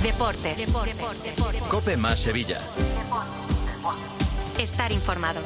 Deportes. COPE más Sevilla. Estar informado.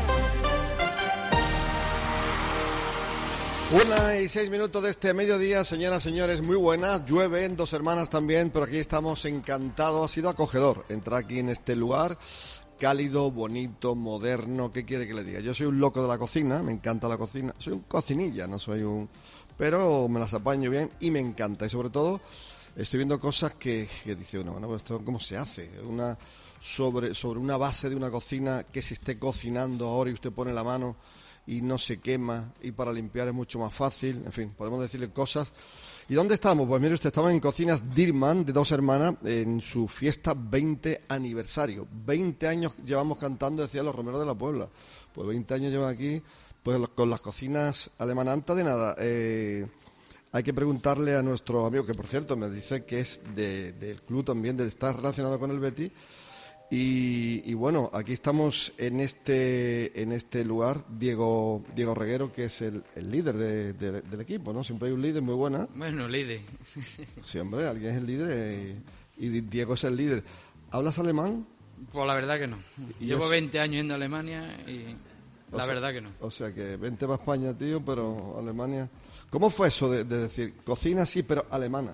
1:06 de este mediodía, señoras, señores, muy buenas. Llueve en Dos Hermanas también, pero aquí estamos encantados. Ha sido acogedor entrar aquí en este lugar cálido, bonito, moderno. ¿Qué quiere que le diga? Yo soy un loco de la cocina, me encanta la cocina. Soy un cocinilla, no soy un... pero me las apaño bien y me encanta. Y sobre todo estoy viendo cosas que dice uno, bueno, pues esto ¿cómo se hace? Sobre una base de una cocina que se esté cocinando ahora y usted pone la mano y no se quema, y para limpiar es mucho más fácil, en fin, podemos decirle cosas. ¿Y dónde estamos? Pues mire usted, estamos en Cocinas Dirman de Dos Hermanas en su fiesta 20 aniversario. 20 años llevamos cantando, decía los Romeros de la Puebla. Pues 20 años llevan aquí, pues con las cocinas alemanas. Antes de nada, hay que preguntarle a nuestro amigo, que por cierto me dice que es del club también, está relacionado con el Betis. Y bueno, aquí estamos en este lugar, Diego Reguero, que es el líder del equipo, ¿no? Siempre hay un líder muy buena. Bueno, líder. Sí, hombre, alguien es el líder y Diego es el líder. ¿Hablas alemán? Pues la verdad que no. Llevo 20 años yendo a Alemania y la verdad que no. O sea que vente para España, tío, pero Alemania... ¿Cómo fue eso de decir, cocina sí, pero alemana?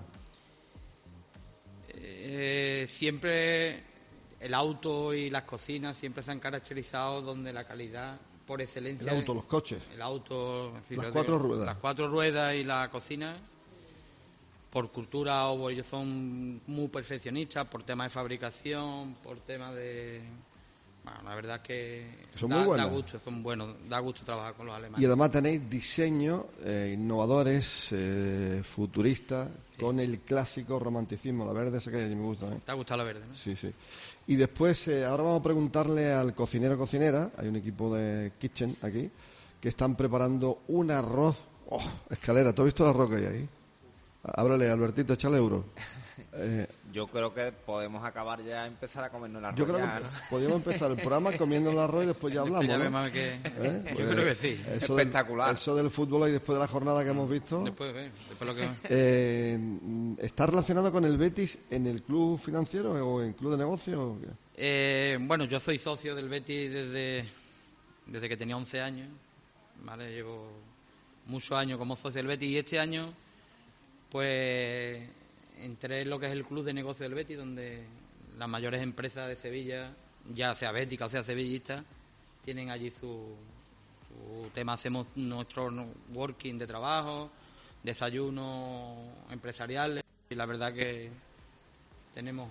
Siempre... El auto y las cocinas siempre se han caracterizado donde la calidad por excelencia... El auto, los coches. El auto... Las cuatro ruedas. Las 4 ruedas y la cocina, por cultura, o ellos son muy perfeccionistas, por temas de fabricación, por temas de... Bueno, la verdad es que son muy buenos. Da gusto, son buenos, da gusto trabajar con los alemanes. Y además tenéis diseños innovadores, futuristas, sí, con el clásico romanticismo, la verde, esa que a mí me gusta. ¿Te ha gustado la verde, no? Sí, sí. Y después, ahora vamos a preguntarle al cocinero o cocinera, hay un equipo de kitchen aquí, que están preparando un arroz. ¡Oh! Escalera, ¿tú has visto el arroz que hay ahí? Ábrale, Albertito, échale euro. Yo creo que podemos acabar ya y empezar a comernos el arroz. Yo creo ya, que ¿no? podríamos empezar el programa comiendo el arroz y después ya hablamos, ya ¿no? vemos que... Pues, yo creo que sí. Espectacular. Eso del fútbol y después de la jornada que hemos visto. Después lo que... ¿Está relacionado con el Betis en el club financiero o en club de negocio? Bueno, yo soy socio del Betis desde que tenía 11 años, ¿vale? Llevo muchos años como socio del Betis y este año pues entré en lo que es el club de negocio del Betis, donde las mayores empresas de Sevilla, ya sea bética o sea sevillista, tienen allí su tema. Hacemos nuestro working de trabajo, desayunos empresariales, y la verdad que tenemos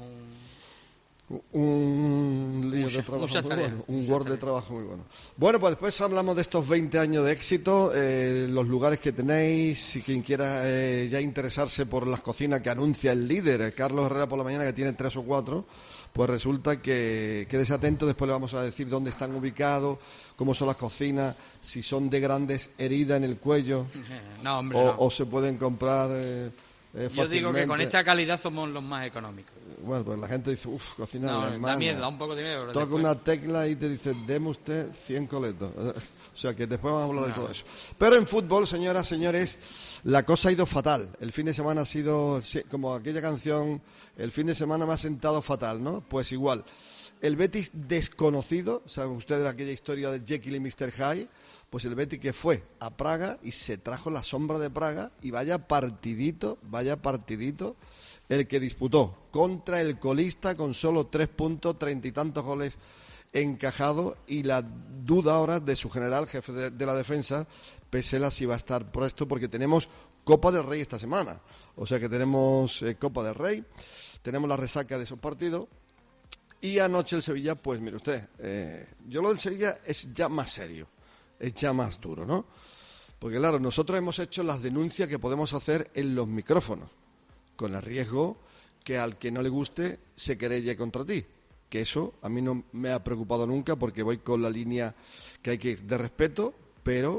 un lío de trabajo muy bueno, un Word de trabajo muy bueno. Bueno, pues después hablamos de estos 20 años de éxito, los lugares que tenéis, si quien quiera ya interesarse por las cocinas que anuncia el líder, Carlos Herrera, por la mañana, que tiene 3 o 4, pues resulta que quédese atento, después le vamos a decir dónde están ubicados, cómo son las cocinas, si son de grandes heridas en el cuello, no, hombre, o se pueden comprar yo digo que con esta calidad somos los más económicos. Bueno, pues la gente dice, cocina no, alemana. Da miedo, da un poco de miedo. Toca una tecla y te dice, deme usted 100 coletos. O sea, que después vamos a hablar de todo eso. Pero en fútbol, señoras, señores, la cosa ha ido fatal. El fin de semana ha sido, como aquella canción, el fin de semana me ha sentado fatal, ¿no? Pues igual. El Betis desconocido, saben ustedes aquella historia de Jekyll y Mr. Hyde, pues el Betis que fue a Praga y se trajo la sombra de Praga, y vaya partidito el que disputó contra el colista con solo 3 puntos, 30 y tantos goles encajados, y la duda ahora de su general, jefe de la defensa, Pesela, si va a estar presto, porque tenemos Copa del Rey esta semana. O sea que tenemos Copa del Rey, tenemos la resaca de esos partidos, y anoche el Sevilla, pues mire usted, yo lo del Sevilla es ya más serio, es ya más duro, ¿no? Porque claro, nosotros hemos hecho las denuncias que podemos hacer en los micrófonos, con el riesgo que al que no le guste se querelle contra ti. Que eso a mí no me ha preocupado nunca, porque voy con la línea que hay que ir de respeto, pero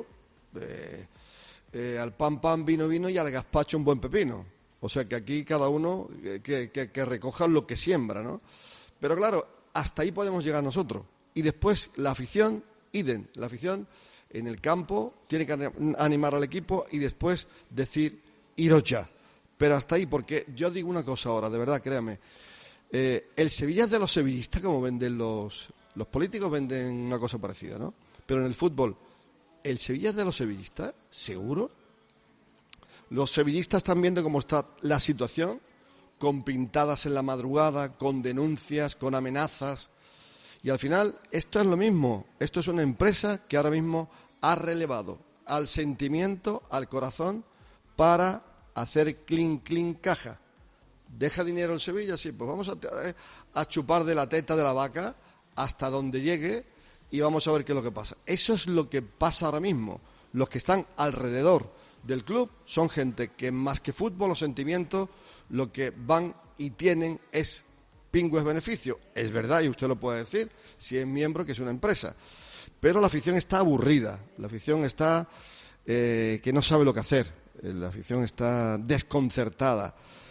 al pan, vino y al gazpacho un buen pepino. O sea que aquí cada uno que recoja lo que siembra, ¿no? Pero claro, hasta ahí podemos llegar nosotros. Y después la afición, la afición en el campo tiene que animar al equipo y después decir, iros ya. Pero hasta ahí, porque yo digo una cosa ahora, de verdad, créame. El Sevilla es de los sevillistas, como venden los políticos, venden una cosa parecida, ¿no? Pero en el fútbol, ¿el Sevilla es de los sevillistas? ¿Seguro? Los sevillistas están viendo cómo está la situación, con pintadas en la madrugada, con denuncias, con amenazas. Y al final, esto es lo mismo. Esto es una empresa que ahora mismo ha relevado al sentimiento, al corazón, para hacer clean caja. ¿Deja dinero el Sevilla? Sí, pues vamos a chupar de la teta de la vaca hasta donde llegue y vamos a ver qué es lo que pasa. Eso es lo que pasa ahora mismo. Los que están alrededor del club son gente que más que fútbol o sentimientos, lo que van y tienen es pingües beneficio. Es verdad, y usted lo puede decir, si es miembro que es una empresa. Pero la afición está aburrida, la afición está que no sabe lo que hacer, la afición está desconcertada.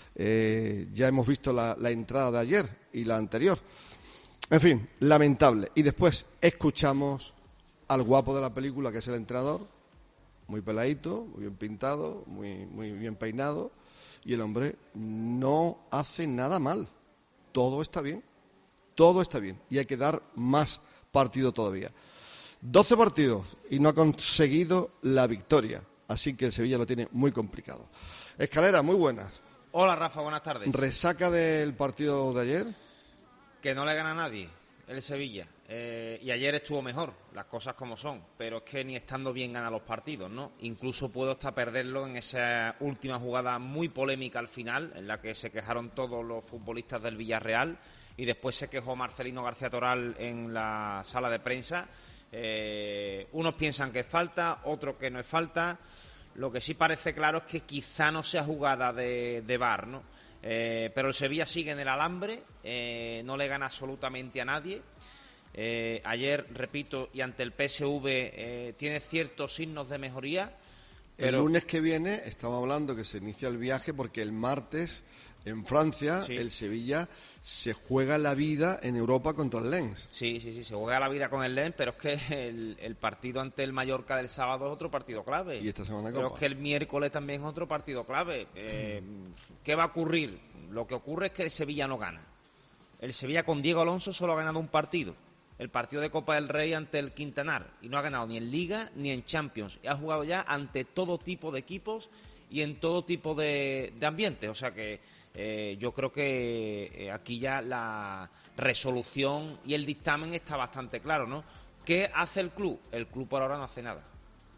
Ya hemos visto la entrada de ayer y la anterior. En fin, lamentable. Y después escuchamos al guapo de la película, que es el entrenador, muy peladito, muy bien pintado, muy bien peinado, y el hombre no hace nada mal. Todo está bien, y hay que dar más partido todavía. 12 partidos y no ha conseguido la victoria, así que el Sevilla lo tiene muy complicado. Escalera, muy buenas. Hola Rafa, buenas tardes. ¿Resaca del partido de ayer? Que no le gana a nadie el Sevilla. Y ayer estuvo mejor, las cosas como son. Pero es que ni estando bien gana los partidos, ¿no? Incluso puedo hasta perderlo en esa última jugada muy polémica al final, en la que se quejaron todos los futbolistas del Villarreal. Y después se quejó Marcelino García Toral en la sala de prensa. Unos piensan que es falta, otros que no es falta. Lo que sí parece claro es que quizá no sea jugada de VAR, ¿no? Pero el Sevilla sigue en el alambre, no le gana absolutamente a nadie. Ayer, repito, y ante el PSV tiene ciertos signos de mejoría. Pero... El lunes que viene estamos hablando que se inicia el viaje porque el martes en Francia el Sevilla se juega la vida en Europa contra el Lens. Sí, se juega la vida con el Lens, pero es que el partido ante el Mallorca del sábado es otro partido clave. Y esta semana Pero es que el miércoles también es otro partido clave. ¿Qué va a ocurrir? Lo que ocurre es que el Sevilla no gana. El Sevilla con Diego Alonso solo ha ganado un partido. El partido de Copa del Rey ante el Quintanar. Y no ha ganado ni en Liga ni en Champions. Y ha jugado ya ante todo tipo de equipos y en todo tipo de ambientes. O sea que yo creo que aquí ya la resolución y el dictamen está bastante claro, ¿no? ¿Qué hace el club? El club por ahora no hace nada.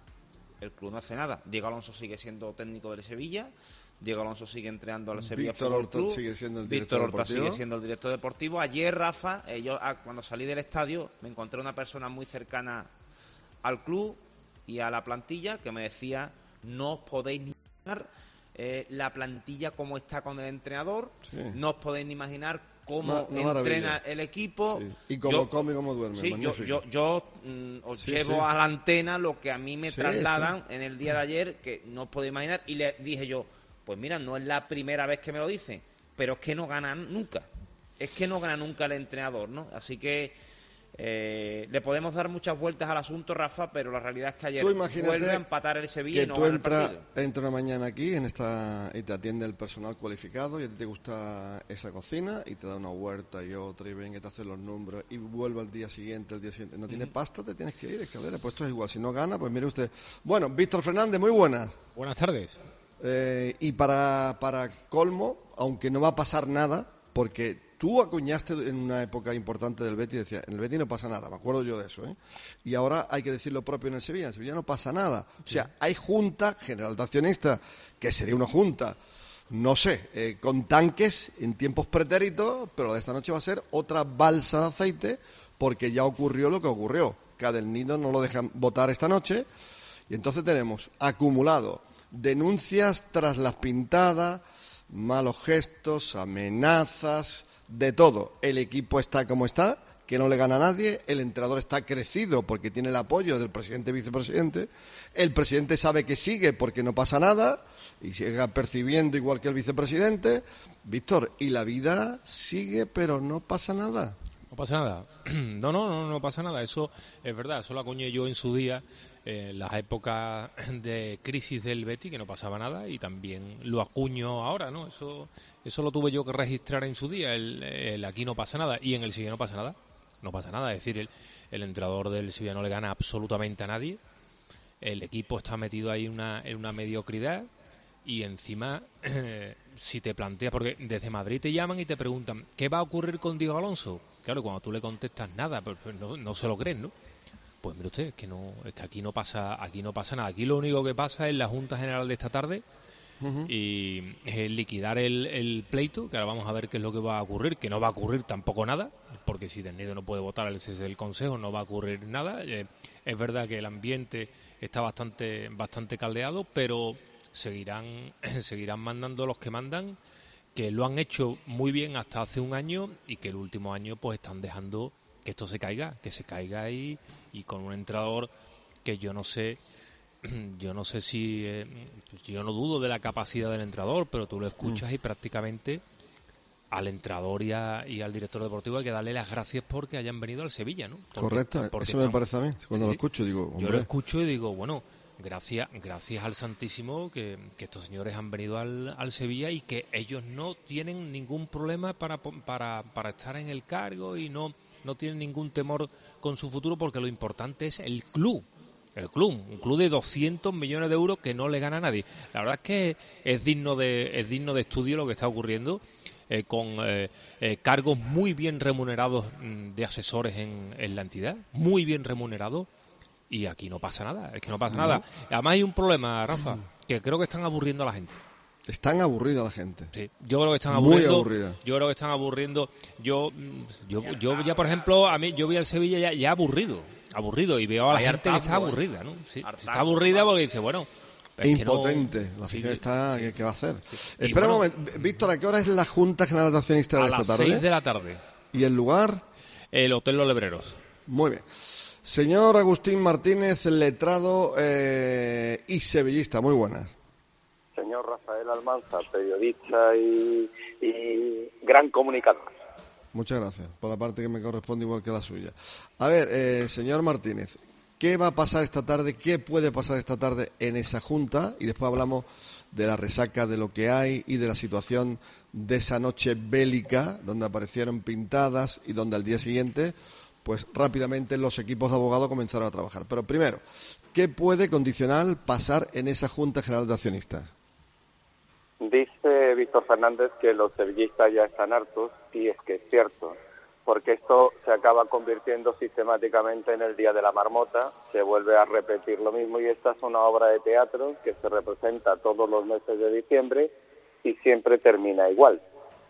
El club no hace nada. Diego Alonso sigue siendo técnico del Sevilla. Diego Alonso sigue entrenando al Sevilla Fútbol Club. Sigue siendo el Víctor Horta sigue siendo el director deportivo. Ayer, Rafa, yo cuando salí del estadio me encontré una persona muy cercana al club y a la plantilla que me decía: no os podéis ni imaginar la plantilla cómo está con el entrenador, no os podéis ni imaginar cómo entrena el equipo. Sí. Y cómo come y cómo duerme. Sí, yo os llevo a la antena lo que a mí me trasladan en el día de ayer, que no os podéis imaginar. Y le dije yo: pues mira, no es la primera vez que me lo dicen, pero es que no ganan nunca. Es que no gana nunca el entrenador, ¿no? Así que le podemos dar muchas vueltas al asunto, Rafa, pero la realidad es que ayer vuelve a empatar el Sevilla y no gana el partido. Entra una mañana aquí y te atiende el personal cualificado y a ti te gusta esa cocina y te da una huerta y otra y ven que te hacen los números y vuelve al día siguiente. No tienes pasta, te tienes que ir, Escalera. Pues esto es igual. Si no gana, pues mire usted. Bueno, Víctor Fernández, muy buenas. Buenas tardes. Y para colmo, aunque no va a pasar nada, porque tú acuñaste en una época importante del Betis, decía, en el Betis no pasa nada, me acuerdo yo de eso, ¿eh? Y ahora hay que decir lo propio en el Sevilla no pasa nada. O sea, hay junta general de accionistas, que sería una junta, no sé, con tanques en tiempos pretéritos, pero de esta noche va a ser otra balsa de aceite, porque ya ocurrió lo que ocurrió, que a Del Nido no lo dejan votar esta noche, y entonces tenemos acumulado denuncias tras las pintadas, malos gestos, amenazas, de todo. El equipo está como está, que no le gana a nadie. El entrenador está crecido porque tiene el apoyo del presidente y vicepresidente. El presidente sabe que sigue porque no pasa nada y sigue percibiendo igual que el vicepresidente. Víctor, y la vida sigue, pero no pasa nada. No pasa nada. No pasa nada. Eso es verdad. Eso lo acuñé yo en su día las épocas de crisis del Betis, que no pasaba nada, y también lo acuño ahora, ¿no? Eso lo tuve yo que registrar en su día, el aquí no pasa nada, y en el Sevilla no pasa nada. No pasa nada, es decir, el entrenador del Sevilla no le gana absolutamente a nadie, el equipo está metido ahí en una mediocridad, y encima, si te planteas, porque desde Madrid te llaman y te preguntan, ¿qué va a ocurrir con Diego Alonso? Claro, cuando tú le contestas nada, pues no se lo creen, ¿no? Pues mire usted, es que aquí no pasa nada. Aquí lo único que pasa es la Junta General de esta tarde, y es liquidar el pleito, que ahora vamos a ver qué es lo que va a ocurrir, que no va a ocurrir tampoco nada, porque si Del Nido no puede votar el cese del Consejo, no va a ocurrir nada. Es verdad que el ambiente está bastante caldeado, pero seguirán mandando los que mandan, que lo han hecho muy bien hasta hace un año, y que el último año pues están dejando que esto se caiga y con un entrenador que yo no sé si yo no dudo de la capacidad del entrenador, pero tú lo escuchas y prácticamente al entrenador y al director deportivo hay que darle las gracias porque hayan venido al Sevilla, ¿no? Correcto, eso me parece a mí. Cuando lo escucho digo, hombre. Yo lo escucho y digo, bueno, gracias al Santísimo que estos señores han venido al Sevilla, y que ellos no tienen ningún problema para estar en el cargo, y no tienen ningún temor con su futuro, porque lo importante es el club, un club de 200 millones de euros que no le gana a nadie. La verdad es que es digno de estudio lo que está ocurriendo, con cargos muy bien remunerados de asesores en la entidad, muy bien remunerados, y aquí no pasa nada, es que no pasa nada. Además hay un problema, Rafa, que creo que están aburriendo a la gente. Están aburrida la gente. Sí, yo creo que están aburriendo. Muy aburrida. Yo creo que están aburriendo. Yo ya, por ejemplo, a mí yo vi al Sevilla ya aburrido, y veo a la gente que está aburrida, ¿no? Sí, está aburrida porque dice, bueno, impotente, que no, la afición está, ¿qué va a hacer? Sí. Espera un momento, Víctor, ¿a qué hora es la Junta General de Accionistas de esta tarde? A las 6 de la tarde. ¿Y el lugar? El Hotel Los Lebreros. Muy bien. Señor Agustín Martínez, letrado y sevillista, muy buenas. Señor Rafael Almanza, periodista y gran comunicador. Muchas gracias, por la parte que me corresponde igual que la suya. A ver, señor Martínez, ¿qué va a pasar esta tarde? ¿Qué puede pasar esta tarde en esa junta? Y después hablamos de la resaca, de lo que hay y de la situación de esa noche bélica, donde aparecieron pintadas y donde al día siguiente, pues rápidamente los equipos de abogados comenzaron a trabajar. Pero primero, ¿qué puede condicional pasar en esa Junta General de Accionistas? Dice Víctor Fernández que los sevillistas ya están hartos, y es que es cierto, porque esto se acaba convirtiendo sistemáticamente en el Día de la Marmota, se vuelve a repetir lo mismo, y esta es una obra de teatro que se representa todos los meses de diciembre y siempre termina igual,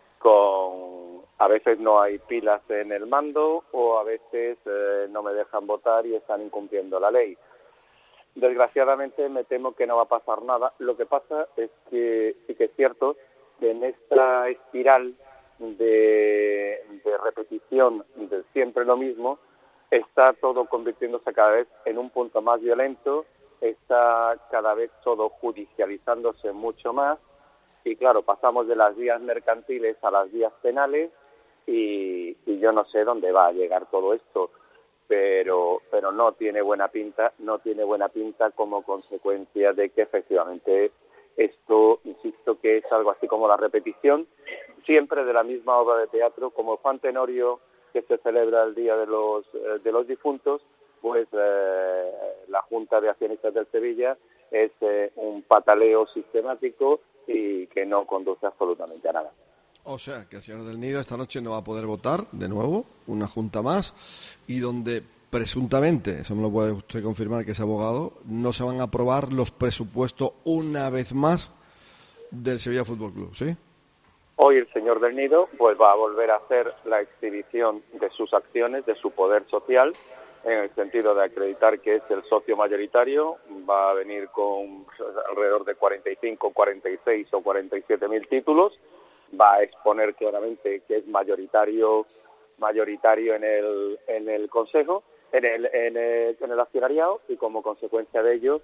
a veces no hay pilas en el mando, o a veces no me dejan votar y están incumpliendo la ley. Desgraciadamente me temo que no va a pasar nada. Lo que pasa es que sí que es cierto que en esta espiral de repetición de siempre lo mismo, está todo convirtiéndose cada vez en un punto más violento, está cada vez todo judicializándose mucho más, y claro, pasamos de las vías mercantiles a las vías penales, y yo no sé dónde va a llegar todo esto. Pero no tiene buena pinta como consecuencia de que efectivamente esto, insisto, que es algo así como la repetición siempre de la misma obra de teatro, como Juan Tenorio, que se celebra el Día de los Difuntos, pues la Junta de Accionistas del Sevilla es un pataleo sistemático y que no conduce absolutamente a nada. O sea, que el señor Del Nido esta noche no va a poder votar de nuevo, una junta más, y donde presuntamente, eso me lo puede usted confirmar que es abogado, no se van a aprobar los presupuestos una vez más del Sevilla Fútbol Club, ¿sí? Hoy el señor Del Nido pues va a volver a hacer la exhibición de sus acciones, de su poder social, en el sentido de acreditar que es el socio mayoritario. Va a venir con alrededor de 45, 46 o 47 mil títulos. Va a exponer claramente que es mayoritario en el consejo, en el accionariado, y como consecuencia de ello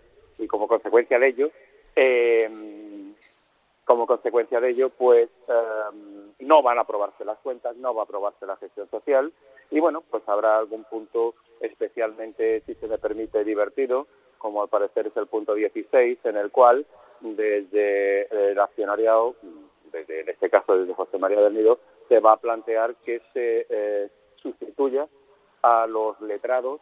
pues no van a aprobarse las cuentas, no va a aprobarse la gestión social, y bueno, pues habrá algún punto especialmente, si se me permite, divertido, como al parecer es el punto 16, en el cual desde el accionariado, desde, en este caso desde José María del Nido, se va a plantear que se sustituya a los letrados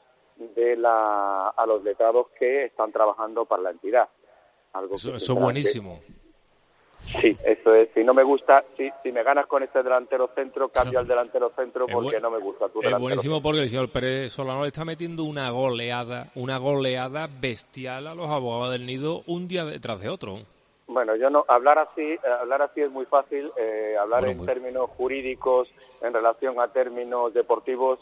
a los letrados que están trabajando para la entidad. Algo Eso que es buenísimo. Sí, eso es. Si no me gusta, si me ganas con este delantero centro, cambio al delantero centro porque no me gusta tu delantero. Es buenísimo porque el señor Pérez Solano le está metiendo una goleada bestial a los abogados del Nido un día detrás de otro. Bueno, yo no hablar así es muy fácil. Hablar en términos jurídicos en relación a términos deportivos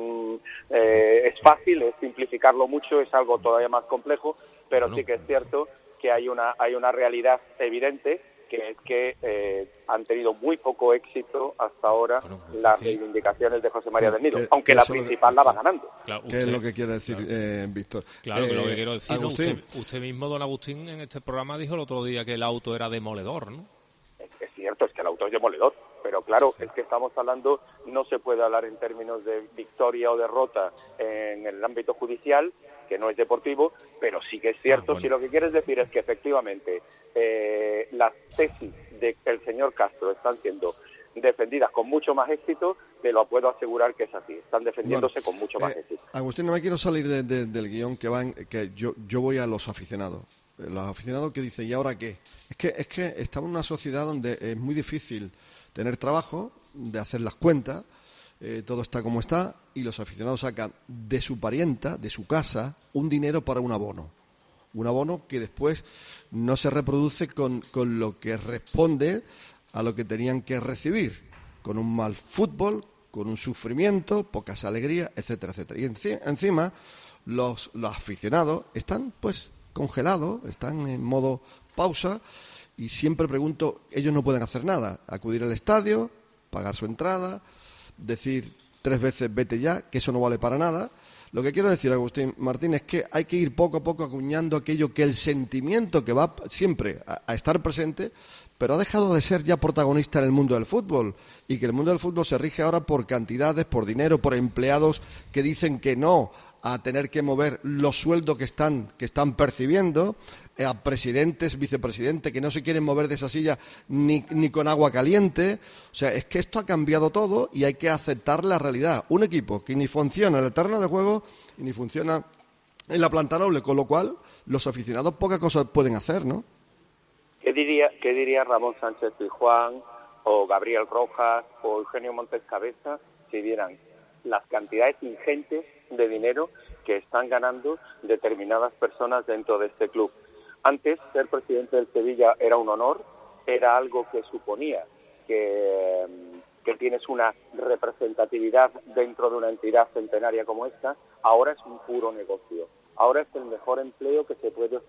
es fácil, es simplificarlo mucho, es algo todavía más complejo, pero sí que es cierto que hay una realidad evidente, que es que han tenido muy poco éxito hasta ahora las reivindicaciones de José María del Nido, aunque la principal la va ganando. Claro, ¿qué es lo que quiere decir, Víctor? Claro, que lo que quiero decir, Agustín. Usted mismo, don Agustín, en este programa dijo el otro día que el auto era demoledor, ¿no? Es cierto, es que el auto es demoledor, pero claro, es que estamos hablando, no se puede hablar en términos de victoria o derrota en el ámbito judicial, que no es deportivo, pero sí que es cierto, si lo que quieres decir es que efectivamente las tesis del señor Castro están siendo defendidas con mucho más éxito, te lo puedo asegurar que es así, están defendiéndose con mucho más éxito. Agustín, no me quiero salir del guión que yo voy a los aficionados. Los aficionados que dicen, ¿y ahora qué? Es que estamos en una sociedad donde es muy difícil tener trabajo, de hacer las cuentas, todo está como está, y los aficionados sacan de su parienta, de su casa, un dinero para un abono que después no se reproduce con lo que responde a lo que tenían que recibir, con un mal fútbol, con un sufrimiento, pocas alegrías, etcétera, etcétera. Y encima los aficionados están pues congelados, están en modo pausa, y siempre pregunto, ellos no pueden hacer nada, acudir al estadio, pagar su entrada, decir 3 veces vete ya, que eso no vale para nada. Lo que quiero decir, Agustín Martín, es que hay que ir poco a poco acuñando aquello que el sentimiento que va siempre a estar presente, pero ha dejado de ser ya protagonista en el mundo del fútbol, y que el mundo del fútbol se rige ahora por cantidades, por dinero, por empleados que dicen que no a tener que mover los sueldos que están percibiendo, a presidentes, vicepresidentes que no se quieren mover de esa silla ni con agua caliente. O sea, es que esto ha cambiado todo y hay que aceptar la realidad. Un equipo que ni funciona en el terreno de juego y ni funciona en la planta noble, con lo cual los aficionados pocas cosas pueden hacer, ¿no? ¿Qué diría Ramón Sánchez Pizjuán o Gabriel Rojas o Eugenio Montes Cabeza si vieran las cantidades ingentes de dinero que están ganando determinadas personas dentro de este club? Antes, ser presidente del Sevilla era un honor, era algo que suponía que tienes una representatividad dentro de una entidad centenaria como esta. Ahora es un puro negocio. Ahora es el mejor empleo que se puede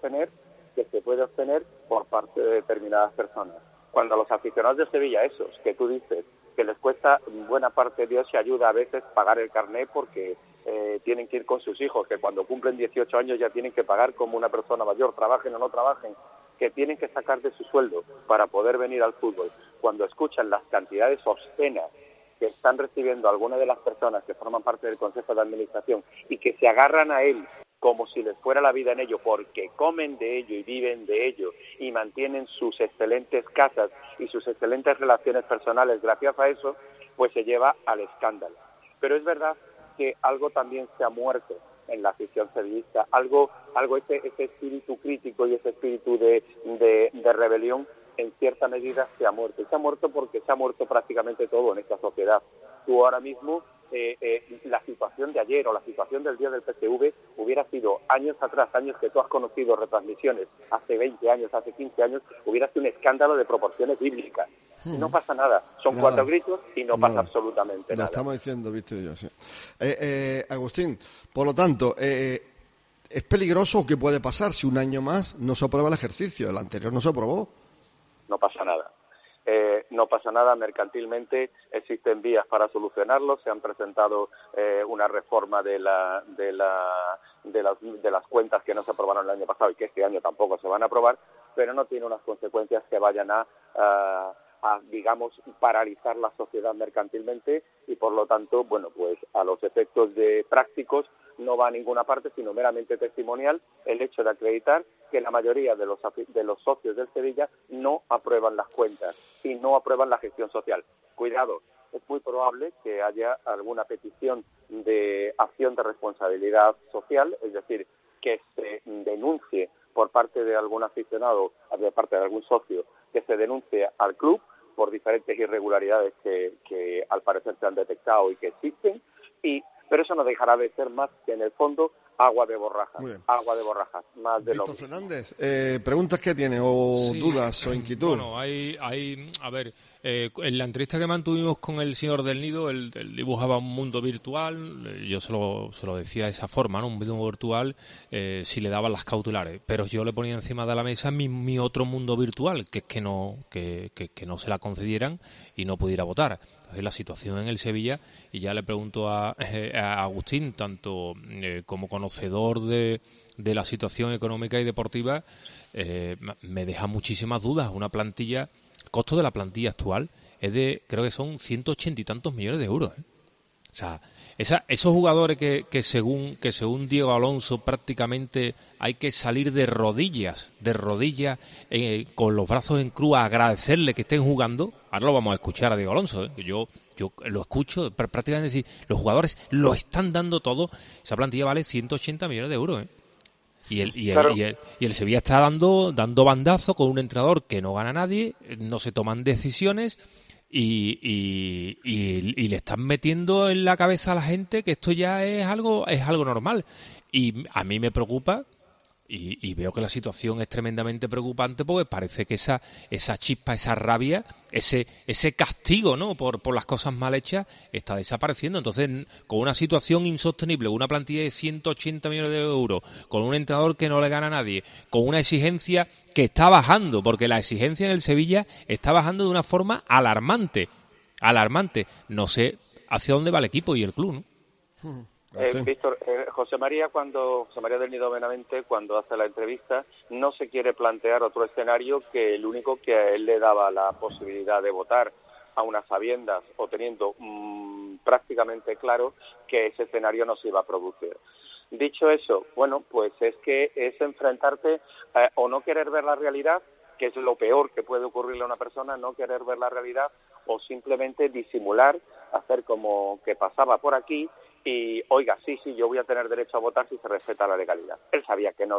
obtener por parte de determinadas personas. Cuando a los aficionados de Sevilla, esos que tú dices, que les cuesta buena parte, Dios se ayuda a veces pagar el carnet porque tienen que ir con sus hijos, que cuando cumplen 18 años ya tienen que pagar como una persona mayor, trabajen o no trabajen, que tienen que sacar de su sueldo para poder venir al fútbol. Cuando escuchan las cantidades obscenas que están recibiendo algunas de las personas que forman parte del Consejo de Administración y que se agarran a él como si les fuera la vida en ello, porque comen de ello y viven de ello y mantienen sus excelentes casas y sus excelentes relaciones personales gracias a eso, pues se lleva al escándalo. Pero es verdad que algo también se ha muerto en la afición sevillista, algo ese espíritu crítico y ese espíritu de rebelión en cierta medida se ha muerto. Y se ha muerto porque se ha muerto prácticamente todo en esta sociedad. Tú ahora mismo, la situación de ayer o la situación del día del PSV hubiera sido años atrás, años que tú has conocido retransmisiones, hace 20 años, hace 15 años, hubiera sido un escándalo de proporciones bíblicas. Y no pasa nada, son 4 gritos y no pasa absolutamente nada. Lo estamos diciendo, Víctor y yo, sí. Agustín, por lo tanto, ¿es peligroso o qué puede pasar si un año más no se aprueba el ejercicio? El anterior no se aprobó. No pasa nada. No pasa nada, mercantilmente existen vías para solucionarlo. Se han presentado una reforma de las cuentas que no se aprobaron el año pasado y que este año tampoco se van a aprobar, pero no tiene unas consecuencias que vayan a digamos, paralizar la sociedad mercantilmente y, por lo tanto, bueno, pues a los efectos de prácticos no va a ninguna parte, sino meramente testimonial, el hecho de acreditar que la mayoría de los socios del Sevilla no aprueban las cuentas y no aprueban la gestión social. Cuidado, es muy probable que haya alguna petición de acción de responsabilidad social, es decir, que se denuncie por parte de algún aficionado, de parte de algún socio, que se denuncie al club por diferentes irregularidades que al parecer se han detectado y que existen, pero eso no dejará de ser más que en el fondo agua de borrajas, más de lo Víctor Fernández, preguntas que tiene o dudas o inquietud. Bueno, a ver, en la entrevista que mantuvimos con el señor del Nido, él dibujaba un mundo virtual, yo se lo decía de esa forma, ¿no? Un mundo virtual, si le daban las cautelares, pero yo le ponía encima de la mesa mi otro mundo virtual, que es que no se la concedieran y no pudiera votar. Entonces la situación en el Sevilla, y ya le pregunto a Agustín, tanto como conocedor de la situación económica y deportiva, me deja muchísimas dudas. Una plantilla, el costo de la plantilla actual es de, creo que son 180 y tantos millones de euros. O sea, esos jugadores que según Diego Alonso prácticamente hay que salir de rodillas con los brazos en cruz a agradecerle que estén jugando. Ahora lo vamos a escuchar a Diego Alonso, que yo lo escucho prácticamente decir, los jugadores lo están dando todo. Esa plantilla vale 180 millones de euros, Y el Sevilla está dando bandazo con un entrenador que no gana nadie, no se toman decisiones y le están metiendo en la cabeza a la gente que esto ya es algo normal. Y a mí me preocupa y veo que la situación es tremendamente preocupante, porque parece que esa chispa, esa rabia, ese castigo, ¿no?, por las cosas mal hechas está desapareciendo. Entonces, con una situación insostenible, una plantilla de 180 millones de euros, con un entrenador que no le gana a nadie, con una exigencia que está bajando, porque la exigencia en el Sevilla está bajando de una forma alarmante. No sé hacia dónde va el equipo y el club, ¿no? Víctor, José María del Nido Benavente, cuando hace la entrevista, no se quiere plantear otro escenario que el único que a él le daba la posibilidad de votar, a unas sabiendas o teniendo prácticamente claro que ese escenario no se iba a producir. Dicho eso, bueno, pues es que es enfrentarte o no querer ver la realidad, que es lo peor que puede ocurrirle a una persona, no querer ver la realidad, o simplemente disimular, hacer como que pasaba por aquí y, oiga, sí, yo voy a tener derecho a votar si se respeta la legalidad. Él sabía que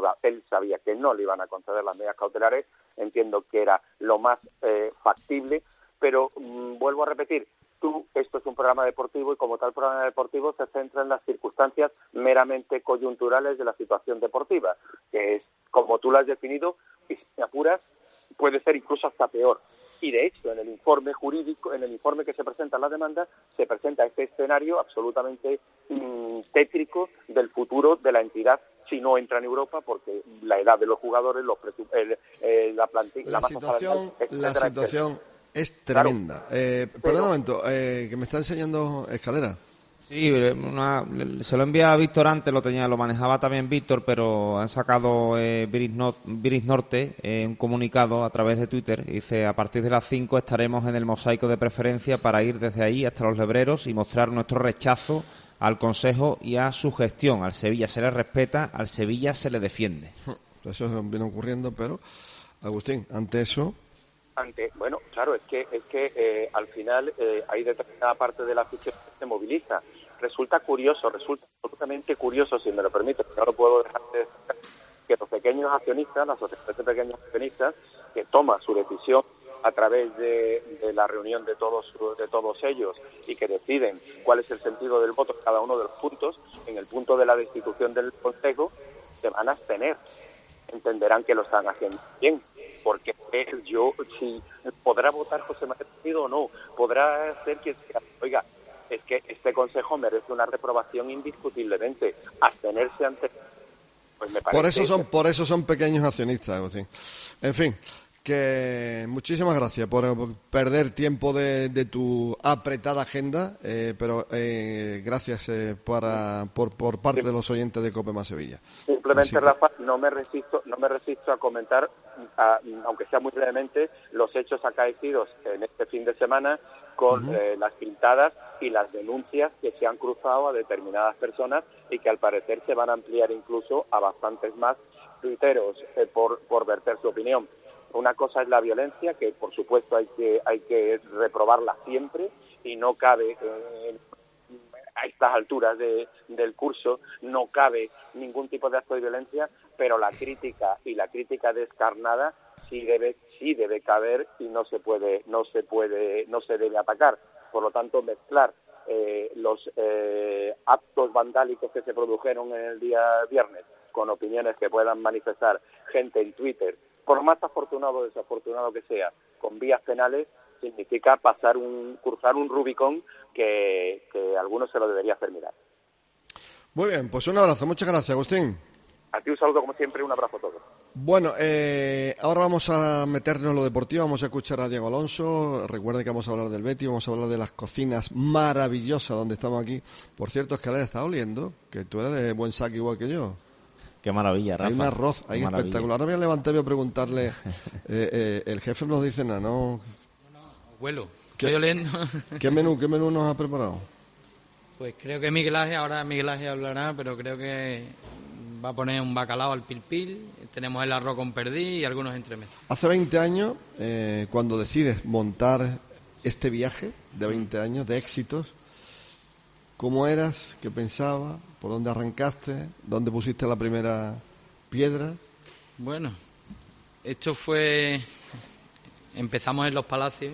no le iban a conceder las medidas cautelares, entiendo que era lo más factible, pero vuelvo a repetir, esto es un programa deportivo y como tal programa deportivo se centra en las circunstancias meramente coyunturales de la situación deportiva, que es, como tú lo has definido, y si me apuras, puede ser incluso hasta peor. Y de hecho, en el informe jurídico, en el informe que se presenta en la demanda, se presenta este escenario absolutamente tétrico del futuro de la entidad si no entra en Europa, porque la edad de los jugadores, la plantilla, la situación es tremenda. Perdón un momento, que me está enseñando Escalera. Sí, se lo envía a Víctor antes, lo manejaba también Víctor, pero han sacado Viris Norte un comunicado a través de Twitter. Dice: a partir de las 5 estaremos en el mosaico de preferencia para ir desde ahí hasta los Lebreros y mostrar nuestro rechazo al Consejo y a su gestión. Al Sevilla se le respeta, al Sevilla se le defiende. Eso viene ocurriendo, pero Agustín, ante eso... Bueno, claro, es que al final hay determinada parte de la afición que se moviliza. Resulta absolutamente curioso, si me lo permite, porque no lo puedo dejar de decir, que los pequeños accionistas, la asociación de pequeños accionistas, que toma su decisión a través de la reunión de todos ellos y que deciden cuál es el sentido del voto en cada uno de los puntos, en el punto de la destitución del Consejo, se van a abstener. Entenderán que lo están haciendo bien, porque si podrá votar José María o no, podrá ser que sea. Oiga, es que este Consejo merece una reprobación indiscutiblemente. Abstenerse ante... Pues me parece... Por eso son pequeños accionistas, Agustín. En fin, que muchísimas gracias por perder tiempo de tu apretada agenda, pero gracias por parte de los oyentes de COPE más Sevilla. Simplemente, Rafa, no me resisto a comentar, aunque sea muy brevemente, los hechos acaecidos en este fin de semana con las pintadas y las denuncias que se han cruzado a determinadas personas y que al parecer se van a ampliar incluso a bastantes más tuiteros por verter su opinión. Una cosa es la violencia, que por supuesto hay que reprobarla siempre, y no cabe a estas alturas del curso, no cabe ningún tipo de acto de violencia, pero la crítica descarnada sí debe caber y no se debe atacar. Por lo tanto, mezclar los actos vandálicos que se produjeron en el día viernes con opiniones que puedan manifestar gente en Twitter, por más afortunado o desafortunado que sea, con vías penales, significa cruzar un Rubicón que a algunos se lo debería hacer mirar. Muy bien, pues un abrazo. Muchas gracias, Agustín. A ti un saludo como siempre, un abrazo a todos. Bueno, ahora vamos a meternos en lo deportivo, vamos a escuchar a Diego Alonso. Recuerden que vamos a hablar del Betis, vamos a hablar de las cocinas maravillosas donde estamos aquí. Por cierto, Escalera, está oliendo que tú eres de buen saque igual que yo. Qué maravilla, Rafa. Hay un arroz ahí espectacular. Ahora me levanté y voy a preguntarle. El jefe nos dice nada, ¿no? Abuelo, estoy oliendo. ¿Qué menú nos ha preparado? Pues creo que Miguel Ángel hablará, pero creo que va a poner un bacalao al pil. Tenemos el arroz con perdí y algunos entremezos. Hace 20 años, cuando decides montar este viaje de 20 años de éxitos, ¿cómo eras? ¿Qué pensabas? ¿Por dónde arrancaste? ¿Dónde pusiste la primera piedra? Bueno, esto fue... Empezamos en Los Palacios.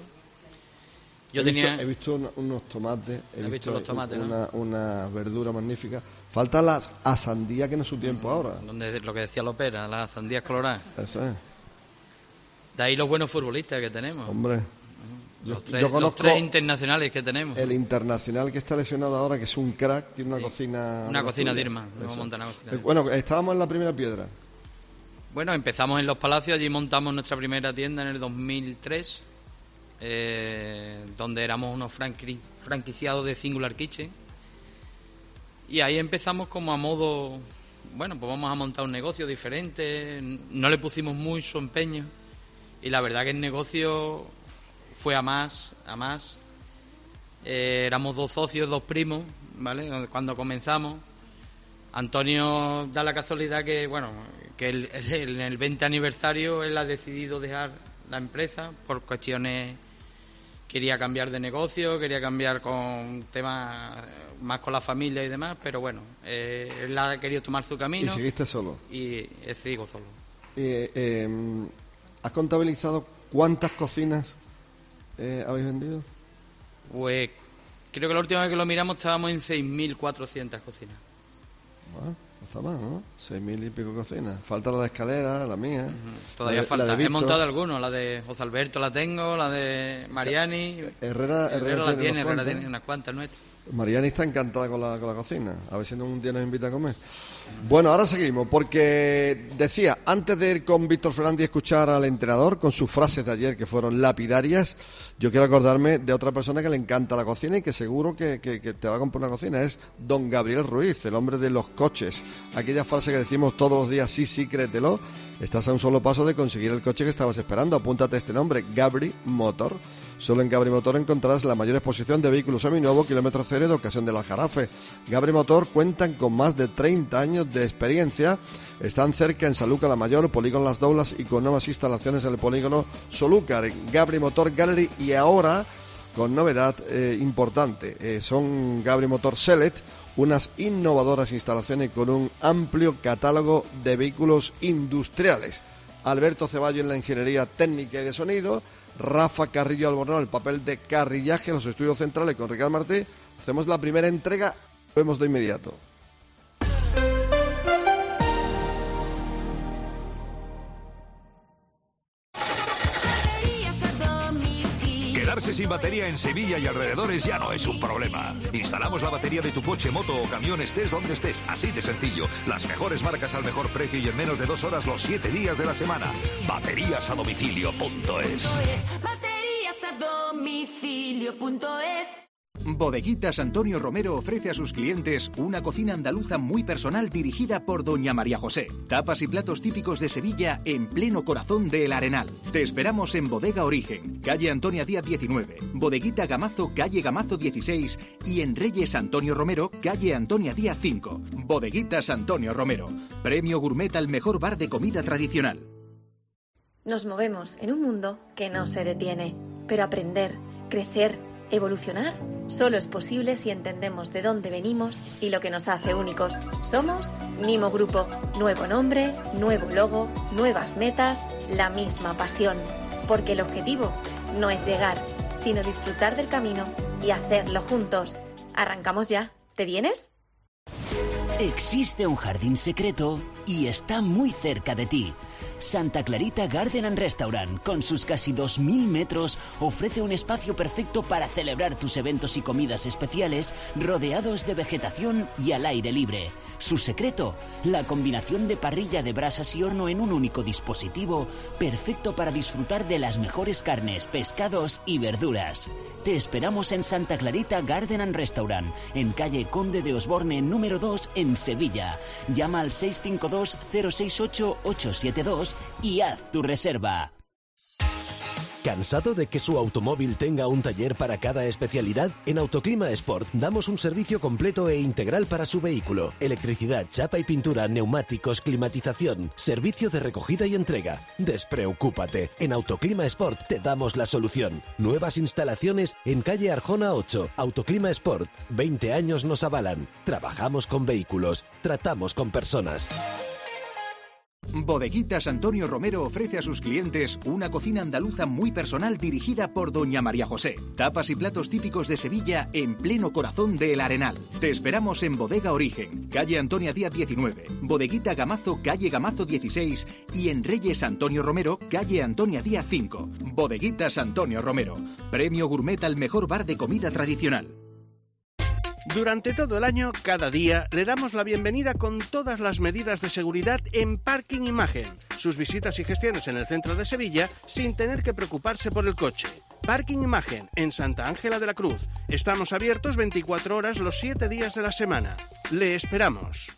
He visto unos tomates. He visto los tomates, ¿no? Una verdura magnífica. Falta la sandía, que no es su tiempo ahora. Lo que decía Lopera, las sandías coloradas. Eso es. De ahí los buenos futbolistas que tenemos. Hombre. Yo conozco los tres internacionales que tenemos. El internacional que está lesionado ahora, que es un crack, tiene una cocina... Una cocina Dirman. Bueno, estábamos en la primera piedra. Bueno, empezamos en Los Palacios, allí montamos nuestra primera tienda en el 2003, donde éramos unos franquiciados de Singular Kitchen. Y ahí empezamos como a modo... Bueno, pues vamos a montar un negocio diferente, no le pusimos mucho empeño. Y la verdad que el negocio... fue a más. Éramos 2 socios, 2 primos, ¿vale? Cuando comenzamos, Antonio da la casualidad que, bueno, que en el 20 aniversario él ha decidido dejar la empresa por cuestiones... Quería cambiar de negocio, quería cambiar con temas más con la familia y demás, pero bueno, él ha querido tomar su camino. ¿Y seguiste solo? Y sigo solo. ¿Has contabilizado cuántas cocinas habéis vendido? Pues creo que la última vez que lo miramos estábamos en 6.400 cocinas. Bueno, no está mal, ¿no? 6.000 y pico cocinas. Falta la de Escalera, la mía. Todavía falta. He montado algunos. La de José Alberto la tengo, la de Mariani. Herrera la tiene, Herrera tiene unas cuantas nuestras. Mariani está encantada con la cocina. A ver si un día nos invita a comer. Bueno, ahora seguimos, porque decía, antes de ir con Víctor Fernández y escuchar al entrenador con sus frases de ayer que fueron lapidarias, yo quiero acordarme de otra persona que le encanta la cocina y que seguro que te va a comprar una cocina. Es don Gabriel Ruiz, el hombre de los coches. Aquella frase que decimos todos los días, sí, créetelo. Estás a un solo paso de conseguir el coche que estabas esperando. Apúntate este nombre, Gabri Motor. Solo en Gabri Motor encontrarás la mayor exposición de vehículos seminuevos, kilómetro cero de ocasión del Aljarafe. Gabri Motor cuentan con más de 30 años de experiencia. Están cerca en Sanlúcar la Mayor, Polígono Las Doblas y con nuevas instalaciones en el Polígono Solúcar, Gabri Motor Gallery, y ahora con novedad importante. Son Gabri Motor Select, unas innovadoras instalaciones con un amplio catálogo de vehículos industriales. Alberto Ceballo en la ingeniería técnica y de sonido, Rafa Carrillo Albornoz el papel de carrillaje en los estudios centrales con Ricardo Martí. Hacemos la primera entrega, vemos de inmediato. Quedarse sin batería en Sevilla y alrededores ya no es un problema. Instalamos la batería de tu coche, moto o camión, estés donde estés, así de sencillo. Las mejores marcas al mejor precio y en menos de 2 horas los 7 días de la semana. Bateriasadomicilio.es. Bateriasadomicilio.es. Bodeguitas Antonio Romero ofrece a sus clientes una cocina andaluza muy personal dirigida por doña María José. Tapas y platos típicos de Sevilla en pleno corazón del Arenal. Te esperamos en Bodega Origen, calle Antonia Díaz 19, Bodeguita Gamazo, calle Gamazo 16 y en Reyes Antonio Romero, calle Antonia Díaz 5. Bodeguitas Antonio Romero, premio gourmet al mejor bar de comida tradicional. Nos movemos en un mundo que no se detiene, pero aprender, crecer, evolucionar solo es posible si entendemos de dónde venimos y lo que nos hace únicos. Somos Mimo Grupo. Nuevo nombre, nuevo logo, nuevas metas, la misma pasión. Porque el objetivo no es llegar, sino disfrutar del camino y hacerlo juntos. Arrancamos ya. ¿Te vienes? Existe un jardín secreto y está muy cerca de ti. Santa Clarita Garden and Restaurant, con sus casi 2000 metros, ofrece un espacio perfecto para celebrar tus eventos y comidas especiales, rodeados de vegetación y al aire libre. Su secreto, la combinación de parrilla de brasas y horno en un único dispositivo, perfecto para disfrutar de las mejores carnes, pescados y verduras. Te esperamos en Santa Clarita Garden and Restaurant, en calle Conde de Osborne número 2 en Sevilla. Llama al 652-068-872 y haz tu reserva. ¿Cansado de que su automóvil tenga un taller para cada especialidad? En Autoclima Sport damos un servicio completo e integral para su vehículo. Electricidad, chapa y pintura, neumáticos, climatización, servicio de recogida y entrega. Despreocúpate, en Autoclima Sport te damos la solución. Nuevas instalaciones en calle Arjona 8. Autoclima Sport, 20 años nos avalan. Trabajamos con vehículos, tratamos con personas. Bodeguitas Antonio Romero ofrece a sus clientes una cocina andaluza muy personal dirigida por doña María José. Tapas y platos típicos de Sevilla en pleno corazón del Arenal. Te esperamos en Bodega Origen, calle Antonia Díaz 19, Bodeguita Gamazo, calle Gamazo 16 y en Reyes Antonio Romero, calle Antonia Díaz 5. Bodeguitas Antonio Romero, premio gourmet al mejor bar de comida tradicional. Durante todo el año, cada día, le damos la bienvenida con todas las medidas de seguridad en Parking Imagen. Sus visitas y gestiones en el centro de Sevilla sin tener que preocuparse por el coche. Parking Imagen, en Santa Ángela de la Cruz. Estamos abiertos 24 horas los 7 días de la semana. Le esperamos.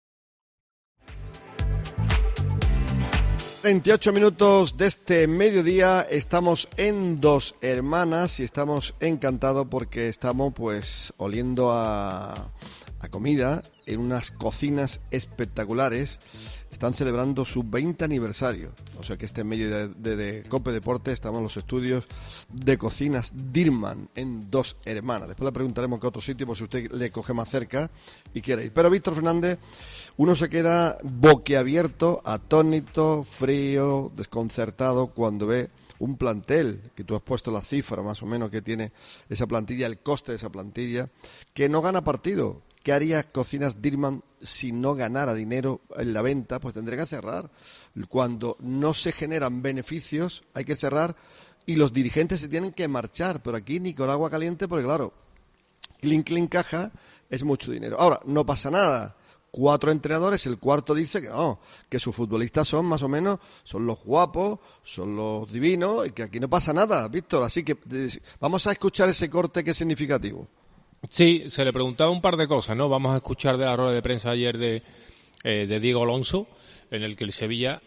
38 minutos de este mediodía, estamos en Dos Hermanas y estamos encantados porque estamos pues oliendo a comida en unas cocinas espectaculares. Están celebrando su 20 aniversario, o sea que este medio de Cope Deporte estamos en los estudios de cocinas Dirman en Dos Hermanas. Después le preguntaremos qué otro sitio, por si usted le coge más cerca y quiere ir. Pero Víctor Fernández, uno se queda boquiabierto, atónito, frío, desconcertado cuando ve un plantel, que tú has puesto la cifra más o menos que tiene esa plantilla, el coste de esa plantilla, que no gana partido. ¿Qué haría Cocinas Dirman si no ganara dinero en la venta? Pues tendría que cerrar. Cuando no se generan beneficios hay que cerrar y los dirigentes se tienen que marchar. Pero aquí ni con agua caliente porque claro, clink caja es mucho dinero. Ahora, no pasa nada. 4 entrenadores, el cuarto dice que no, que sus futbolistas son más o menos, son los guapos, son los divinos y que aquí no pasa nada, Víctor. Así que vamos a escuchar ese corte que es significativo. Sí, se le preguntaba un par de cosas, ¿no? Vamos a escuchar de la rueda de prensa ayer de Diego Alonso, en el que el Sevilla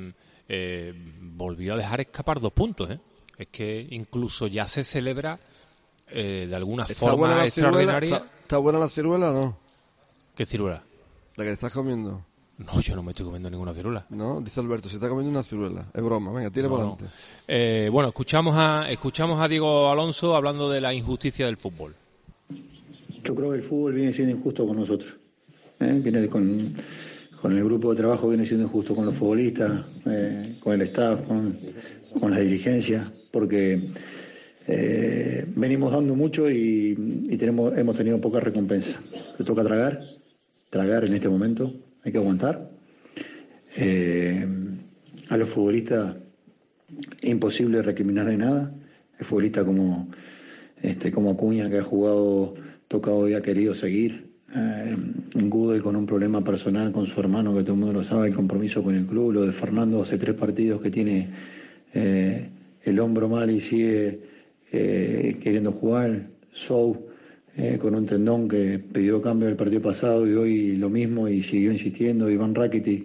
volvió a dejar escapar 2 puntos, ¿eh? Es que incluso ya se celebra de alguna forma extraordinaria. ¿Está buena la ciruela o no? ¿Qué ciruela? La que te estás comiendo. No, yo no me estoy comiendo ninguna ciruela. No, dice Alberto, se está comiendo una ciruela. Es broma, venga, tire por delante. Bueno, escuchamos a Diego Alonso hablando de la injusticia del fútbol. Yo creo que el fútbol viene siendo injusto con nosotros. Viene con el grupo de trabajo, viene siendo injusto con los futbolistas, con el staff, con la dirigencia, porque venimos dando mucho y hemos tenido poca recompensa. Se toca tragar en este momento, hay que aguantar. A los futbolistas es imposible recriminarle nada. futbolistas como Acuña, que ha jugado, tocado y ha querido seguir. Gude con un problema personal con su hermano, que todo el mundo lo sabe, el compromiso con el club. Lo de Fernando, hace 3 partidos que tiene el hombro mal y sigue queriendo jugar. Sou con un tendón que pidió cambio el partido pasado y hoy lo mismo y siguió insistiendo. Iván Rakitic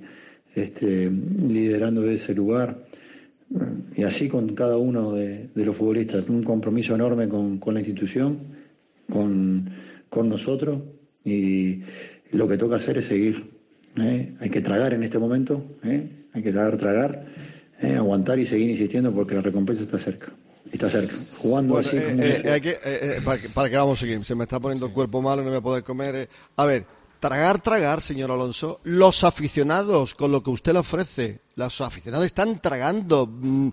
liderando ese lugar. Y así con cada uno de los futbolistas, un compromiso enorme con la institución, con nosotros, y lo que toca hacer es seguir. Hay que tragar en este momento, hay que tragar, aguantar y seguir insistiendo, porque la recompensa está cerca. Está cerca, jugando así como... ¿Para qué vamos a seguir? Se me está poniendo el cuerpo malo y no voy a poder comer. A ver, tragar, señor Alonso. Los aficionados, con lo que usted le ofrece, los aficionados están tragando.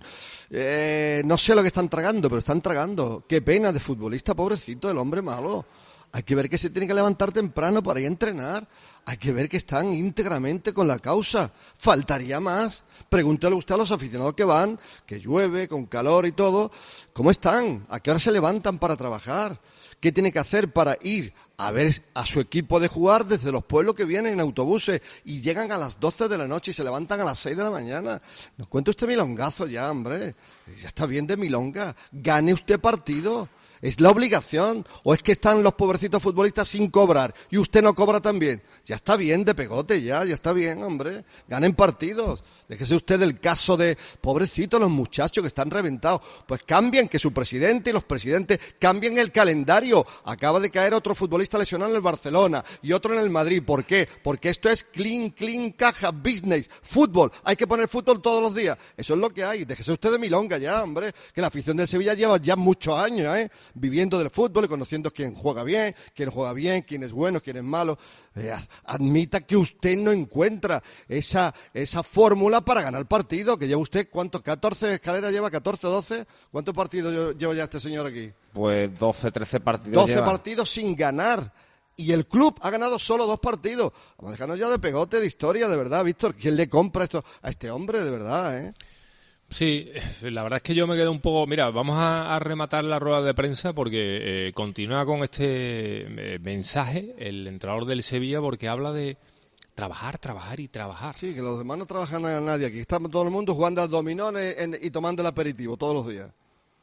No sé lo que están tragando, pero están tragando. Qué pena de futbolista, pobrecito, el hombre malo. Hay que ver que se tiene que levantar temprano para ir a entrenar. Hay que ver que están íntegramente con la causa. Faltaría más. Pregúntele usted a los aficionados que van, que llueve, con calor y todo, ¿cómo están? ¿A qué hora se levantan para trabajar? ¿Qué tiene que hacer para ir a ver a su equipo de jugar desde los pueblos que vienen en autobuses y llegan a las 12 de la noche y se levantan a las 6 de la mañana? Nos cuenta usted milongazo ya, hombre. Ya está bien de milonga. Gane usted partido. ¿Es la obligación? ¿O es que están los pobrecitos futbolistas sin cobrar y usted no cobra también? Ya está bien de pegote, ya está bien, hombre. Ganen partidos. Déjese usted del caso de pobrecitos los muchachos que están reventados. Pues cambien, que su presidente y los presidentes cambien el calendario. Acaba de caer otro futbolista lesionado en el Barcelona y otro en el Madrid. ¿Por qué? Porque esto es clean, caja, business, fútbol. Hay que poner fútbol todos los días. Eso es lo que hay. Déjese usted de milonga ya, hombre. Que la afición del Sevilla lleva ya muchos años, viviendo del fútbol y conociendo quién juega bien, quién es bueno, quién es malo. Admita que usted no encuentra esa fórmula para ganar el partido, que lleva usted, ¿cuántos? 14 escaleras lleva, 14, 12. ¿Cuántos partidos lleva ya este señor aquí? Pues 12, 13 partidos 12 partidos sin ganar. Y el club ha ganado solo 2 partidos. Vamos a dejarnos ya de pegote de historia, de verdad, Víctor. ¿Quién le compra esto a este hombre, de verdad, Sí, la verdad es que yo me quedo un poco... Mira, vamos a rematar la rueda de prensa porque continúa con este mensaje el entrenador del Sevilla, porque habla de trabajar y trabajar. Sí, que los demás no trabajan a nadie. Aquí estamos todo el mundo jugando al dominó y tomando el aperitivo todos los días.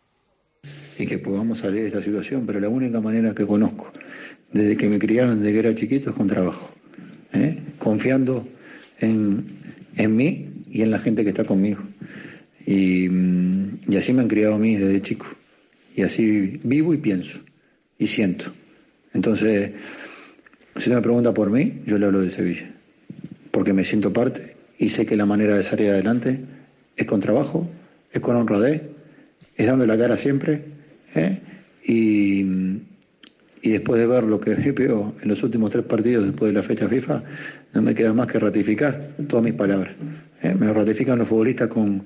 Y que podamos salir de esta situación, pero la única manera que conozco, desde que me criaron, desde que era chiquito, es con trabajo. Confiando en mí y en la gente que está conmigo. Y así me han criado a mí desde chico. Y así vivo y pienso y siento. Entonces, si usted me pregunta por mí, yo le hablo de Sevilla. Porque me siento parte y sé que la manera de salir adelante es con trabajo, es con honradez, es dando la cara siempre. Y después de ver lo que veo en los últimos 3 partidos después de la fecha FIFA, no me queda más que ratificar todas mis palabras. Me lo ratifican los futbolistas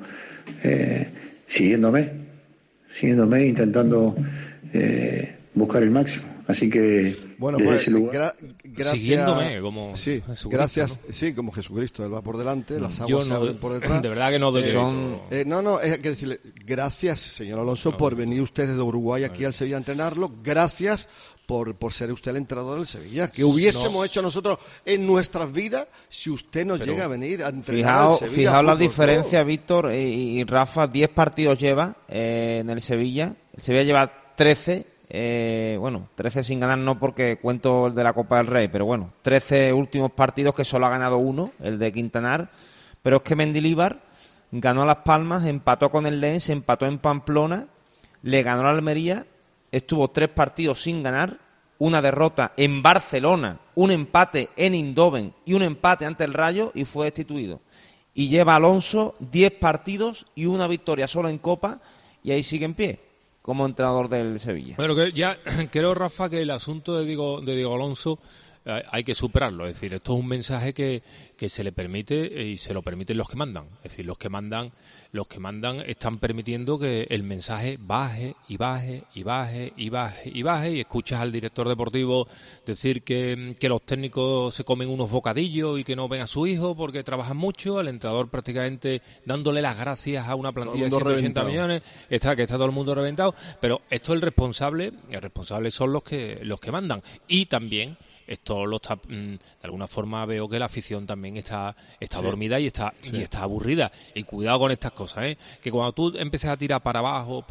siguiéndome, intentando buscar el máximo. Así que bueno, desde pues, ese lugar, gracias, siguiéndome como sí, Jesucristo, gracias, ¿no? Sí, como Jesucristo, él va por delante, las aguas se abren por detrás. De verdad que no no, hay que decirle gracias, señor Alonso, por venir usted desde Uruguay aquí al Sevilla a entrenarlo. Gracias por ser usted el entrenador del Sevilla. ¿Qué hubiésemos hecho nosotros en nuestras vidas si usted nos llega a venir a entrenar al Sevilla? Fijaos la diferencia, Víctor y Rafa. 10 partidos lleva en el Sevilla. El Sevilla lleva 13. 13 sin ganar, no porque cuento el de la Copa del Rey, pero bueno, 13 últimos partidos que solo ha ganado 1, el de Quintanar. Pero es que Mendilibar ganó a Las Palmas, empató con el Lens, empató en Pamplona, le ganó a la Almería, estuvo 3 partidos sin ganar, una derrota en Barcelona, un empate en Eindhoven y un empate ante el Rayo, y fue destituido. Y lleva Alonso 10 partidos y una victoria solo en Copa, y ahí sigue en pie como entrenador del Sevilla. Bueno, que ya creo, Rafa, que el asunto de Diego Alonso hay que superarlo. Es decir, esto es un mensaje que se le permite y se lo permiten los que mandan. Es decir, los que mandan están permitiendo que el mensaje baje y baje y baje y baje y baje, y escuchas al director deportivo decir que los técnicos se comen unos bocadillos y que no ven a su hijo porque trabajan mucho, al entrenador prácticamente dándole las gracias a una plantilla de 180 millones, que está todo el mundo reventado, pero esto el responsable son los que mandan. Y también esto lo está, de alguna forma veo que la afición también está dormida y está aburrida. Y cuidado con estas cosas, que cuando tú empiezas a tirar para abajo,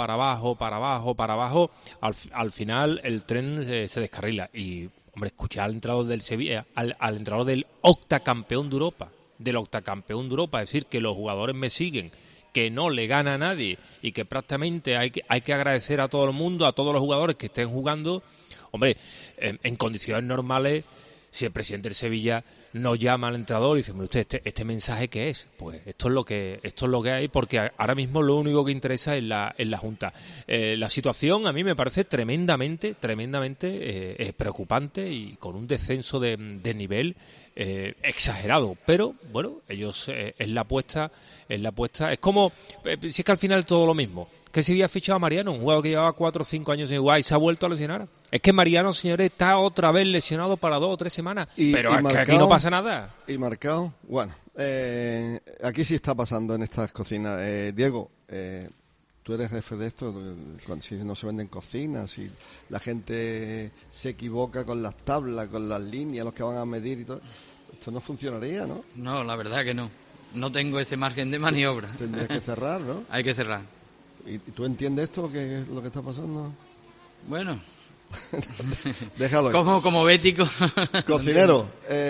al final el tren se descarrila. Y, hombre, escuchar al entrenador del Sevilla, al entrenador del octacampeón de Europa, decir que los jugadores me siguen, que no le gana a nadie y que prácticamente hay que agradecer a todo el mundo, a todos los jugadores que estén jugando. Hombre, en condiciones normales, si el presidente del Sevilla no llama al entrenador y dice, mire usted, este mensaje ¿qué es? Pues esto es lo que hay, porque ahora mismo lo único que interesa es la Junta. La situación a mí me parece tremendamente preocupante y con un descenso de nivel exagerado, pero bueno, ellos es la apuesta, es como, si es que al final todo lo mismo, que si había fichado a Mariano, un jugador que llevaba 4 o 5 años en Uruguay y se ha vuelto a lesionar. Es que Mariano, señores, está otra vez lesionado para 2 o 3 semanas, pero es que aquí no pasa nada. Y Marcao, bueno, aquí sí está pasando en estas cocinas. Diego, tú eres jefe de esto, si no se venden cocinas, si la gente se equivoca con las tablas, con las líneas, los que van a medir y todo, esto no funcionaría, ¿no? No, la verdad que no. No tengo ese margen de maniobra. Tendrías que cerrar, ¿no? Hay que cerrar. ¿Y tú entiendes esto, lo que está pasando? Bueno. Déjalo. Como bético. Cocinero,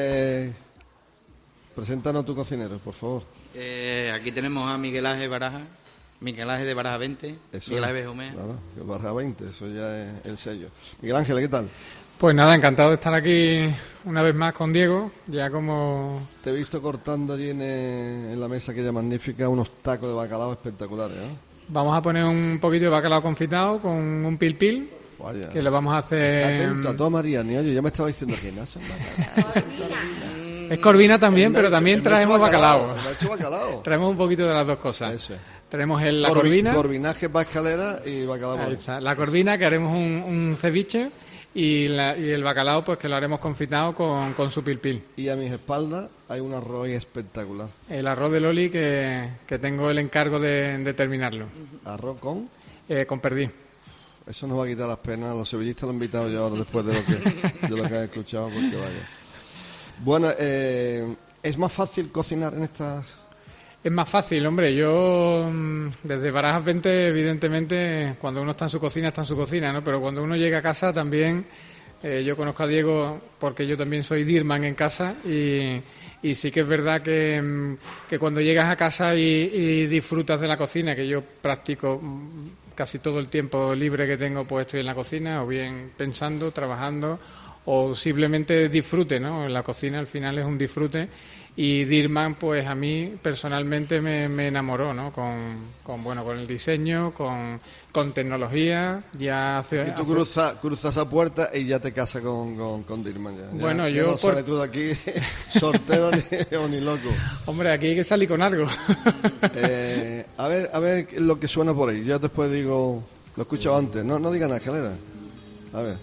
preséntanos tu cocinero, por favor. Aquí tenemos a Miguel Ángel de Baraja 20, eso Miguel Ángel Béjome. Claro, Baraja 20, eso ya es el sello. Miguel Ángel, ¿qué tal? Pues nada, encantado de estar aquí una vez más con Diego, ya como... Te he visto cortando allí en la mesa aquella magnífica unos tacos de bacalao espectaculares, ¿no? Vamos a poner un poquito de bacalao confitado con un pil-pil, vaya, que le vamos a hacer... Está atento a todo, Mariano. Oye, ya me estaba diciendo que no son es corvina también, pero también traemos bacalao. Traemos un poquito de las dos cosas. Eso. Tenemos la corvina. Corvinaje para escalera y bacalao. Ahí está. La corvina, que haremos un ceviche, y el bacalao, pues que lo haremos confitado con su pil-pil. Y a mis espaldas hay un arroz espectacular. El arroz de Loli, que tengo el encargo de terminarlo. ¿Arroz con? Con perdí. Eso nos va a quitar las penas. Los sevillistas lo han invitado yo ahora después de lo que han escuchado, porque vaya. Bueno, ¿es más fácil cocinar en estas...? Es más fácil, hombre. Yo, desde Barajas 20, evidentemente, cuando uno está en su cocina, ¿no? Pero cuando uno llega a casa también, yo conozco a Diego porque yo también soy Dirman en casa y sí que es verdad que cuando llegas a casa y disfrutas de la cocina, que yo practico casi todo el tiempo libre que tengo, pues estoy en la cocina, o bien pensando, trabajando, o simplemente disfrute, ¿no? La cocina al final es un disfrute. Y Dirman, pues a mí personalmente me enamoró, ¿no? Con el diseño, con tecnología. Ya y tú cruzas esa puerta y ya te casas con Dirman. Bueno, yo no sale tú de aquí sorteo ni loco. Hombre, aquí hay que salir con algo. A ver lo que suena por ahí. Yo después digo, lo he escuchado antes. No digan la escalera. A ver.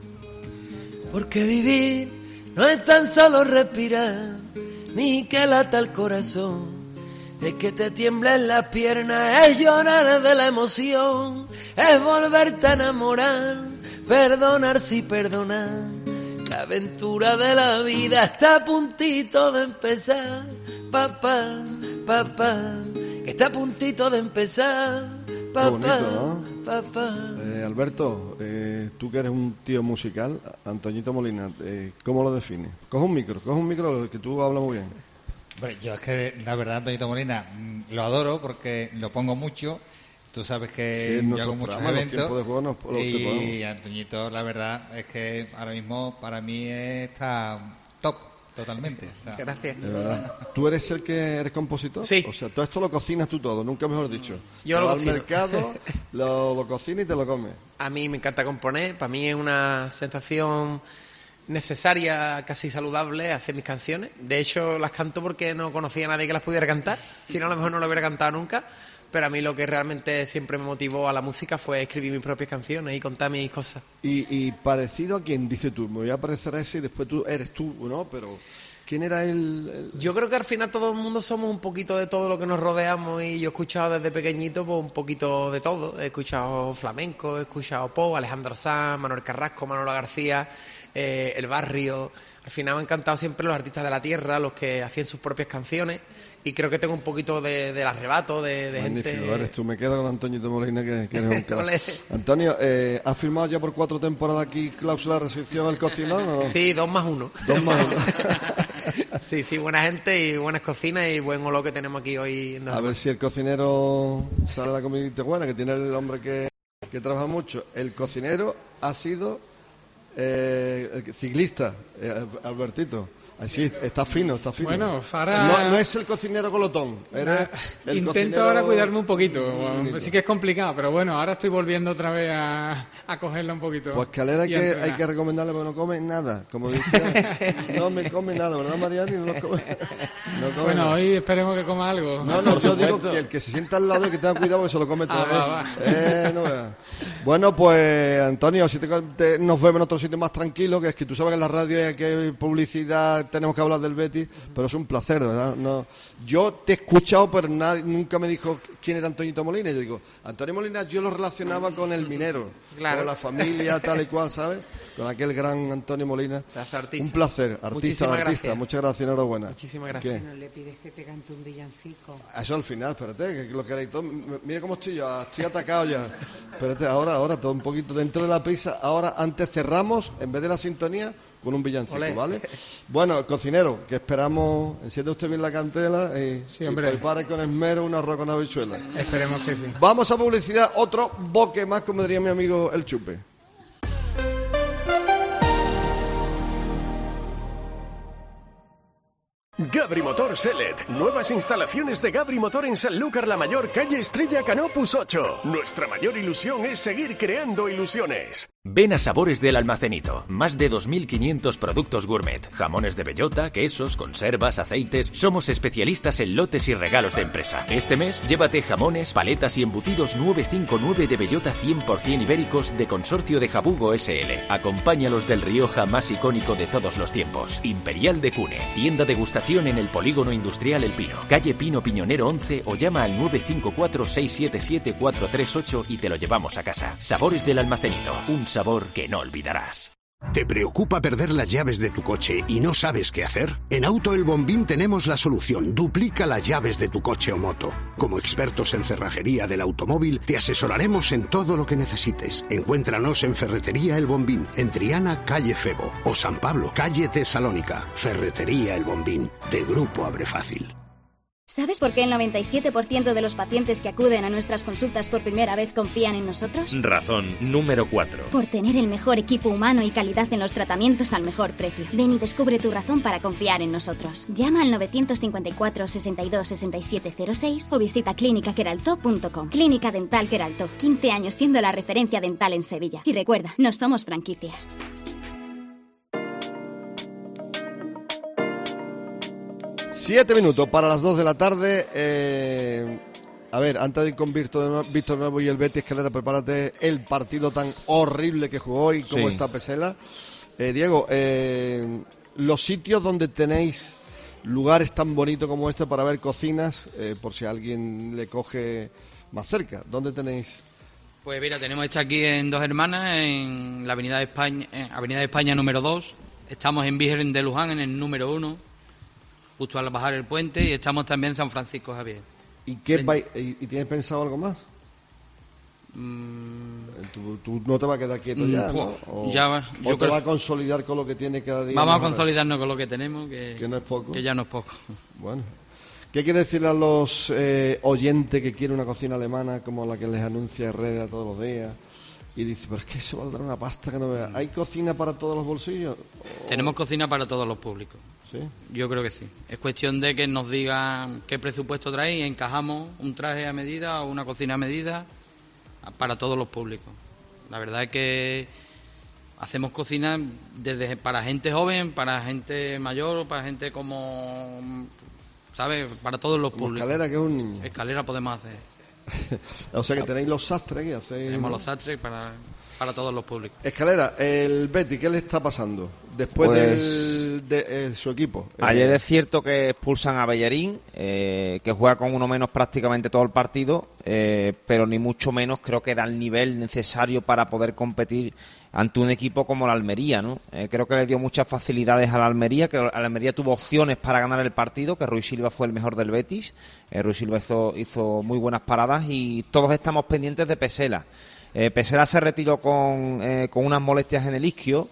Porque vivir no es tan solo respirar, ni que lata el corazón, es que te tiemblen las piernas, es llorar de la emoción, es volverte a enamorar, perdonar sí perdonar. La aventura de la vida está a puntito de empezar, papá, que está a puntito de empezar, papá, bonito, ¿no? papá. Alberto, tú que eres un tío musical, Antoñito Molina, ¿cómo lo defines? Coge un micro, que tú hablas muy bien. Bueno, yo es que la verdad, Antoñito Molina, lo adoro porque lo pongo mucho. Tú sabes que yo hago muchos eventos y Antoñito, la verdad es que ahora mismo para mí está top, totalmente. O sea, gracias. De verdad. ¿Tú eres el que eres compositor? Sí. O sea, todo esto lo cocinas tú todo, nunca mejor dicho. Yo lo cocino. Al mercado, lo cocinas y te lo comes. A mí me encanta componer, para mí es una sensación necesaria, casi saludable, hacer mis canciones. De hecho, las canto porque no conocía a nadie que las pudiera cantar. Si no, a lo mejor no lo hubiera cantado nunca. Pero a mí lo que realmente siempre me motivó a la música fue escribir mis propias canciones y contar mis cosas. Y parecido a quien dice tú, me voy a parecer a ese y después tú eres tú, ¿no? Pero ¿quién era el...? Yo creo que al final todo el mundo somos un poquito de todo lo que nos rodeamos, y yo he escuchado desde pequeñito pues un poquito de todo. He escuchado flamenco, he escuchado pop, Alejandro Sanz, Manuel Carrasco, Manolo García, El Barrio. Al final me han encantado siempre los artistas de la tierra, los que hacían sus propias canciones. Y creo que tengo un poquito del arrebato de Magnífico, gente... eres tú. Me quedo con Antoñito Molina, que eres un crack. Antonio, ¿has firmado ya por 4 temporadas aquí cláusula de rescisión al cocinón o no? Sí, 2 más 1. 2 más 1. Sí, buena gente y buenas cocinas y buen olor que tenemos aquí hoy. A ver si el cocinero sale la comidita buena, que tiene el hombre que trabaja mucho. El cocinero ha sido el ciclista, Albertito. Así, está fino. Bueno, ahora... No es el cocinero golotón. Intento ahora cuidarme un poquito. Sí que es complicado, pero bueno, ahora estoy volviendo otra vez a cogerla un poquito. Pues Calera hay que recomendarle, porque no come nada. Como dice, no me come nada, ¿verdad, Mariani? No come bueno, nada. Hoy esperemos que coma algo. No, yo digo que el que se sienta al lado y que tenga cuidado, porque se lo come todo. Bueno, pues Antonio, si nos vemos en otro sitio más tranquilo, que es que tú sabes que en la radio hay que publicidad, tenemos que hablar del Betis, pero es un placer, ¿verdad? No, yo te he escuchado, pero nadie nunca me dijo quién era Antoñito Molina. Yo digo, Antonio Molina yo lo relacionaba con el minero, con la familia tal y cual, ¿sabes? Con aquel gran Antonio Molina. Un placer, artista. Muchas gracias, enhorabuena. Muchísimas gracias. No le pides que te cante un villancico. Eso al final, espérate, que lo queréis todo. Mira cómo estoy yo, estoy atacado ya. Espérate, ahora, todo un poquito dentro de la prisa. Ahora, antes cerramos, en vez de la sintonía, con un villancico, ¿vale? Bueno, cocinero, que esperamos, enciende usted bien la cantela y prepare con esmero un arroz con habichuelas. Esperemos que sí. Vamos a publicidad, otro boque más, como diría mi amigo El Chupe. Gabri Motor Selet. Nuevas instalaciones de Gabri Motor en Sanlúcar la Mayor, calle Estrella Canopus 8. Nuestra mayor ilusión es seguir creando ilusiones. Ven a Sabores del Almacenito. Más de 2.500 productos gourmet. Jamones de bellota, quesos, conservas, aceites. Somos especialistas en lotes y regalos de empresa. Este mes, llévate jamones, paletas y embutidos 959 de bellota 100% ibéricos de Consorcio de Jabugo SL. Acompáñalos del Rioja más icónico de todos los tiempos. Imperial de Cune. Tienda degustación en el Polígono Industrial El Pino. Calle Pino Piñonero 11 o llama al 954-677-438 y te lo llevamos a casa. Sabores del Almacenito. Un sabor que no olvidarás. ¿Te preocupa perder las llaves de tu coche y no sabes qué hacer? En Auto El Bombín tenemos la solución. Duplica las llaves de tu coche o moto. Como expertos en cerrajería del automóvil, te asesoraremos en todo lo que necesites. Encuéntranos en Ferretería El Bombín, en Triana, calle Febo, o San Pablo, calle Tesalónica. Ferretería El Bombín, de Grupo Abre Fácil. ¿Sabes por qué el 97% de los pacientes que acuden a nuestras consultas por primera vez confían en nosotros? Razón número 4. Por tener el mejor equipo humano y calidad en los tratamientos al mejor precio. Ven y descubre tu razón para confiar en nosotros. Llama al 954 62 67 06 o visita clínicaqueraltó.com. Clínica Dental Queraltó, 15 años siendo la referencia dental en Sevilla. Y recuerda, no somos franquicia. 7 minutos para las 2 de la tarde. A ver, antes de ir con Víctor Nuevo y el Betis, Calera, prepárate el partido tan horrible que jugó hoy como está Pesela. Diego, los sitios donde tenéis lugares tan bonitos como este para ver cocinas, por si alguien le coge más cerca, ¿dónde tenéis? Pues mira, tenemos hecha aquí en Dos Hermanas, en la Avenida de España número 2. Estamos en Virgen de Luján, en el número 1. Justo al bajar el puente, y estamos también en San Francisco Javier. ¿Y tienes pensado algo más? Tú no te vas a quedar quieto ya, ¿no? ¿O te vas a consolidar con lo que tiene cada día? Vamos a consolidarnos con lo que tenemos, que no es poco. Que ya no es poco. Bueno. ¿Qué quiere decirle a los oyentes que quieren una cocina alemana como la que les anuncia Herrera todos los días? Y dice, pero es que eso valdrá una pasta que no vea. ¿Hay cocina para todos los bolsillos? Tenemos cocina para todos los públicos. ¿Sí? Yo creo que sí. Es cuestión de que nos digan qué presupuesto trae y encajamos un traje a medida o una cocina a medida para todos los públicos. La verdad es que hacemos cocina desde para gente joven, para gente mayor, para gente como, ¿sabes? Para todos los públicos. Escalera, que es un niño. Escalera podemos hacer. O sea que tenéis los sastres que hacéis. Tenemos los sastres para todos los públicos. Escalera, el Betis, ¿qué le está pasando después Pues, de su equipo? Ayer es cierto que expulsan a Bellerín, que juega con uno menos prácticamente todo el partido, pero ni mucho menos creo que da el nivel necesario para poder competir ante un equipo como la Almería, ¿no? Creo que le dio muchas facilidades a la Almería, que la Almería tuvo opciones para ganar el partido, que Rui Silva fue el mejor del Betis. Rui Silva hizo muy buenas paradas y todos estamos pendientes de Pesela. Pesela se retiró con unas molestias en el isquio,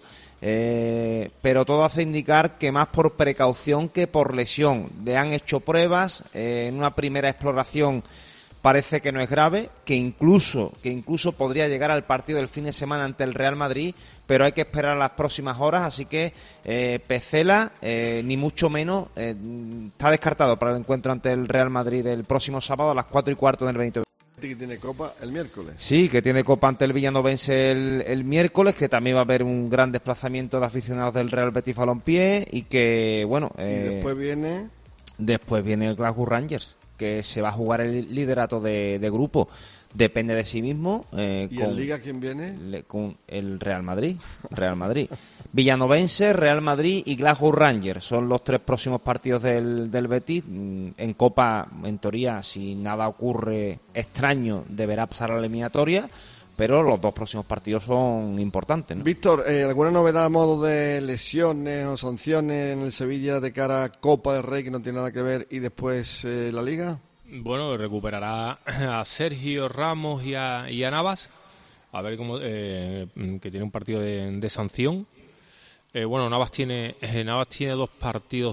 pero todo hace indicar que más por precaución que por lesión. Le han hecho pruebas, en una primera exploración parece que no es grave, que incluso podría llegar al partido del fin de semana ante el Real Madrid, pero hay que esperar las próximas horas, así que Pesela, ni mucho menos, está descartado para el encuentro ante el Real Madrid el próximo sábado a las 4:15 del Benito. Que tiene Copa el miércoles. Sí, que tiene Copa ante el Villanovense el miércoles, que también va a haber un gran desplazamiento de aficionados del Real Betis Balompié y que, bueno... y después viene... Después viene el Glasgow Rangers, que se va a jugar el liderato de grupo. Depende de sí mismo. ¿Y en Liga quién viene? Con el Real Madrid. Villanovense, Real Madrid y Glasgow Rangers son los 3 próximos partidos del Betis. En Copa, en teoría, si nada ocurre extraño, deberá pasar a la eliminatoria, pero los 2 próximos partidos son importantes, ¿no? Víctor, ¿alguna novedad a modo de lesiones o sanciones en el Sevilla de cara a Copa del Rey que no tiene nada que ver y después la Liga? Bueno, recuperará a Sergio Ramos y a Navas, a ver cómo que tiene un partido de sanción. Bueno, Navas tiene 2 partidos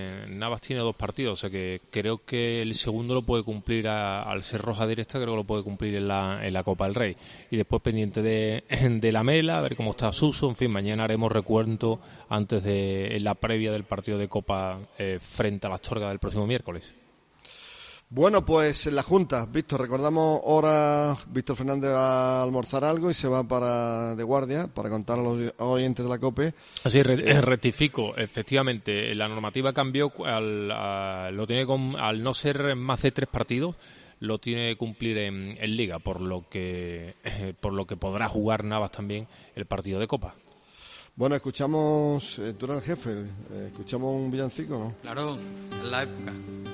o sea que creo que el segundo lo puede cumplir al ser roja directa, creo que lo puede cumplir en la Copa del Rey. Y después pendiente de la Mela, a ver cómo está Suso. En fin, mañana haremos recuento antes en la previa del partido de Copa frente a la Astorga del próximo miércoles. Bueno, pues en la Junta, Víctor, recordamos ahora, Víctor Fernández va a almorzar algo y se va de guardia para contar a los oyentes de la COPE. Así, rectifico, efectivamente, la normativa cambió, al no ser más de 3 partidos, lo tiene que cumplir en Liga, por lo que podrá jugar Navas también el partido de Copa. Bueno, escuchamos, tú eres el jefe, escuchamos un villancico, ¿no? Claro, en la época.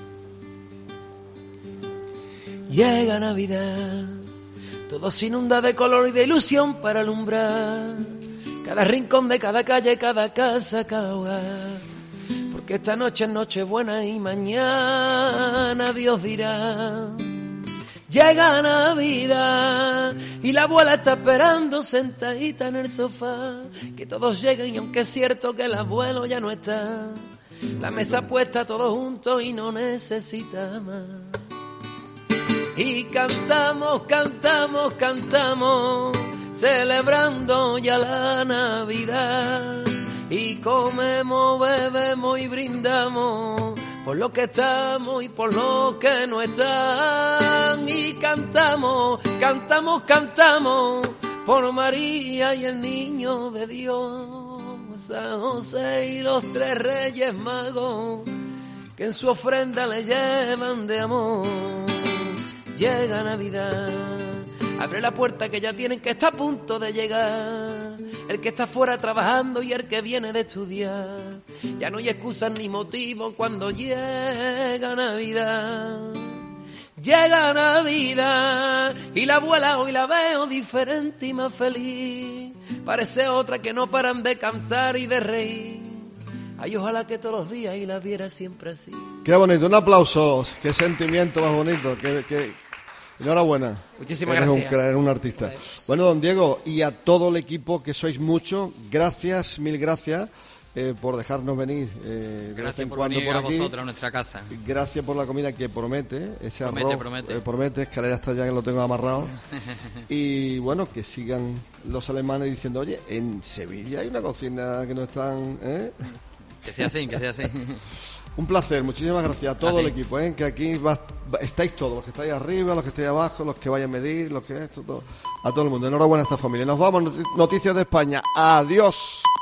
Llega Navidad, todo se inunda de color y de ilusión para alumbrar cada rincón de cada calle, cada casa, cada hogar. Porque esta noche es Nochebuena y mañana Dios dirá. Llega Navidad y la abuela está esperando sentadita en el sofá que todos lleguen, y aunque es cierto que el abuelo ya no está, la mesa puesta todos juntos y no necesita más. Y cantamos, cantamos, cantamos, celebrando ya la Navidad. Y comemos, bebemos y brindamos por lo que estamos y por lo que no están. Y cantamos, cantamos, cantamos por María y el niño de Dios, San José y los 3 Reyes Magos, que en su ofrenda le llevan de amor. Llega Navidad, abre la puerta que ya tienen que está a punto de llegar. El que está fuera trabajando y el que viene de estudiar. Ya no hay excusas ni motivos cuando llega Navidad. Llega Navidad y la abuela hoy la veo diferente y más feliz. Parece otra que no paran de cantar y de reír. Ay, ojalá que todos los días y la viera siempre así. Qué bonito, un aplauso, qué sentimiento más bonito, enhorabuena. Muchísimas gracias. Eres un artista. Bueno, don Diego, y a todo el equipo, que sois mucho, gracias, mil gracias por dejarnos venir de vez en cuando por aquí. Vosotros a nuestra casa. Gracias por la comida que promete, ese arroz promete, Escalera hasta ya que lo tengo amarrado. Y bueno, que sigan los alemanes diciendo, oye, en Sevilla hay una cocina que no están... Que sea así, que sea así. Un placer, muchísimas gracias a todo el equipo, que aquí estáis todos, los que estáis arriba, los que estáis abajo, los que vayan a medir, los que esto, todo. a todo el mundo. Enhorabuena a esta familia. Nos vamos, noticias de España. Adiós.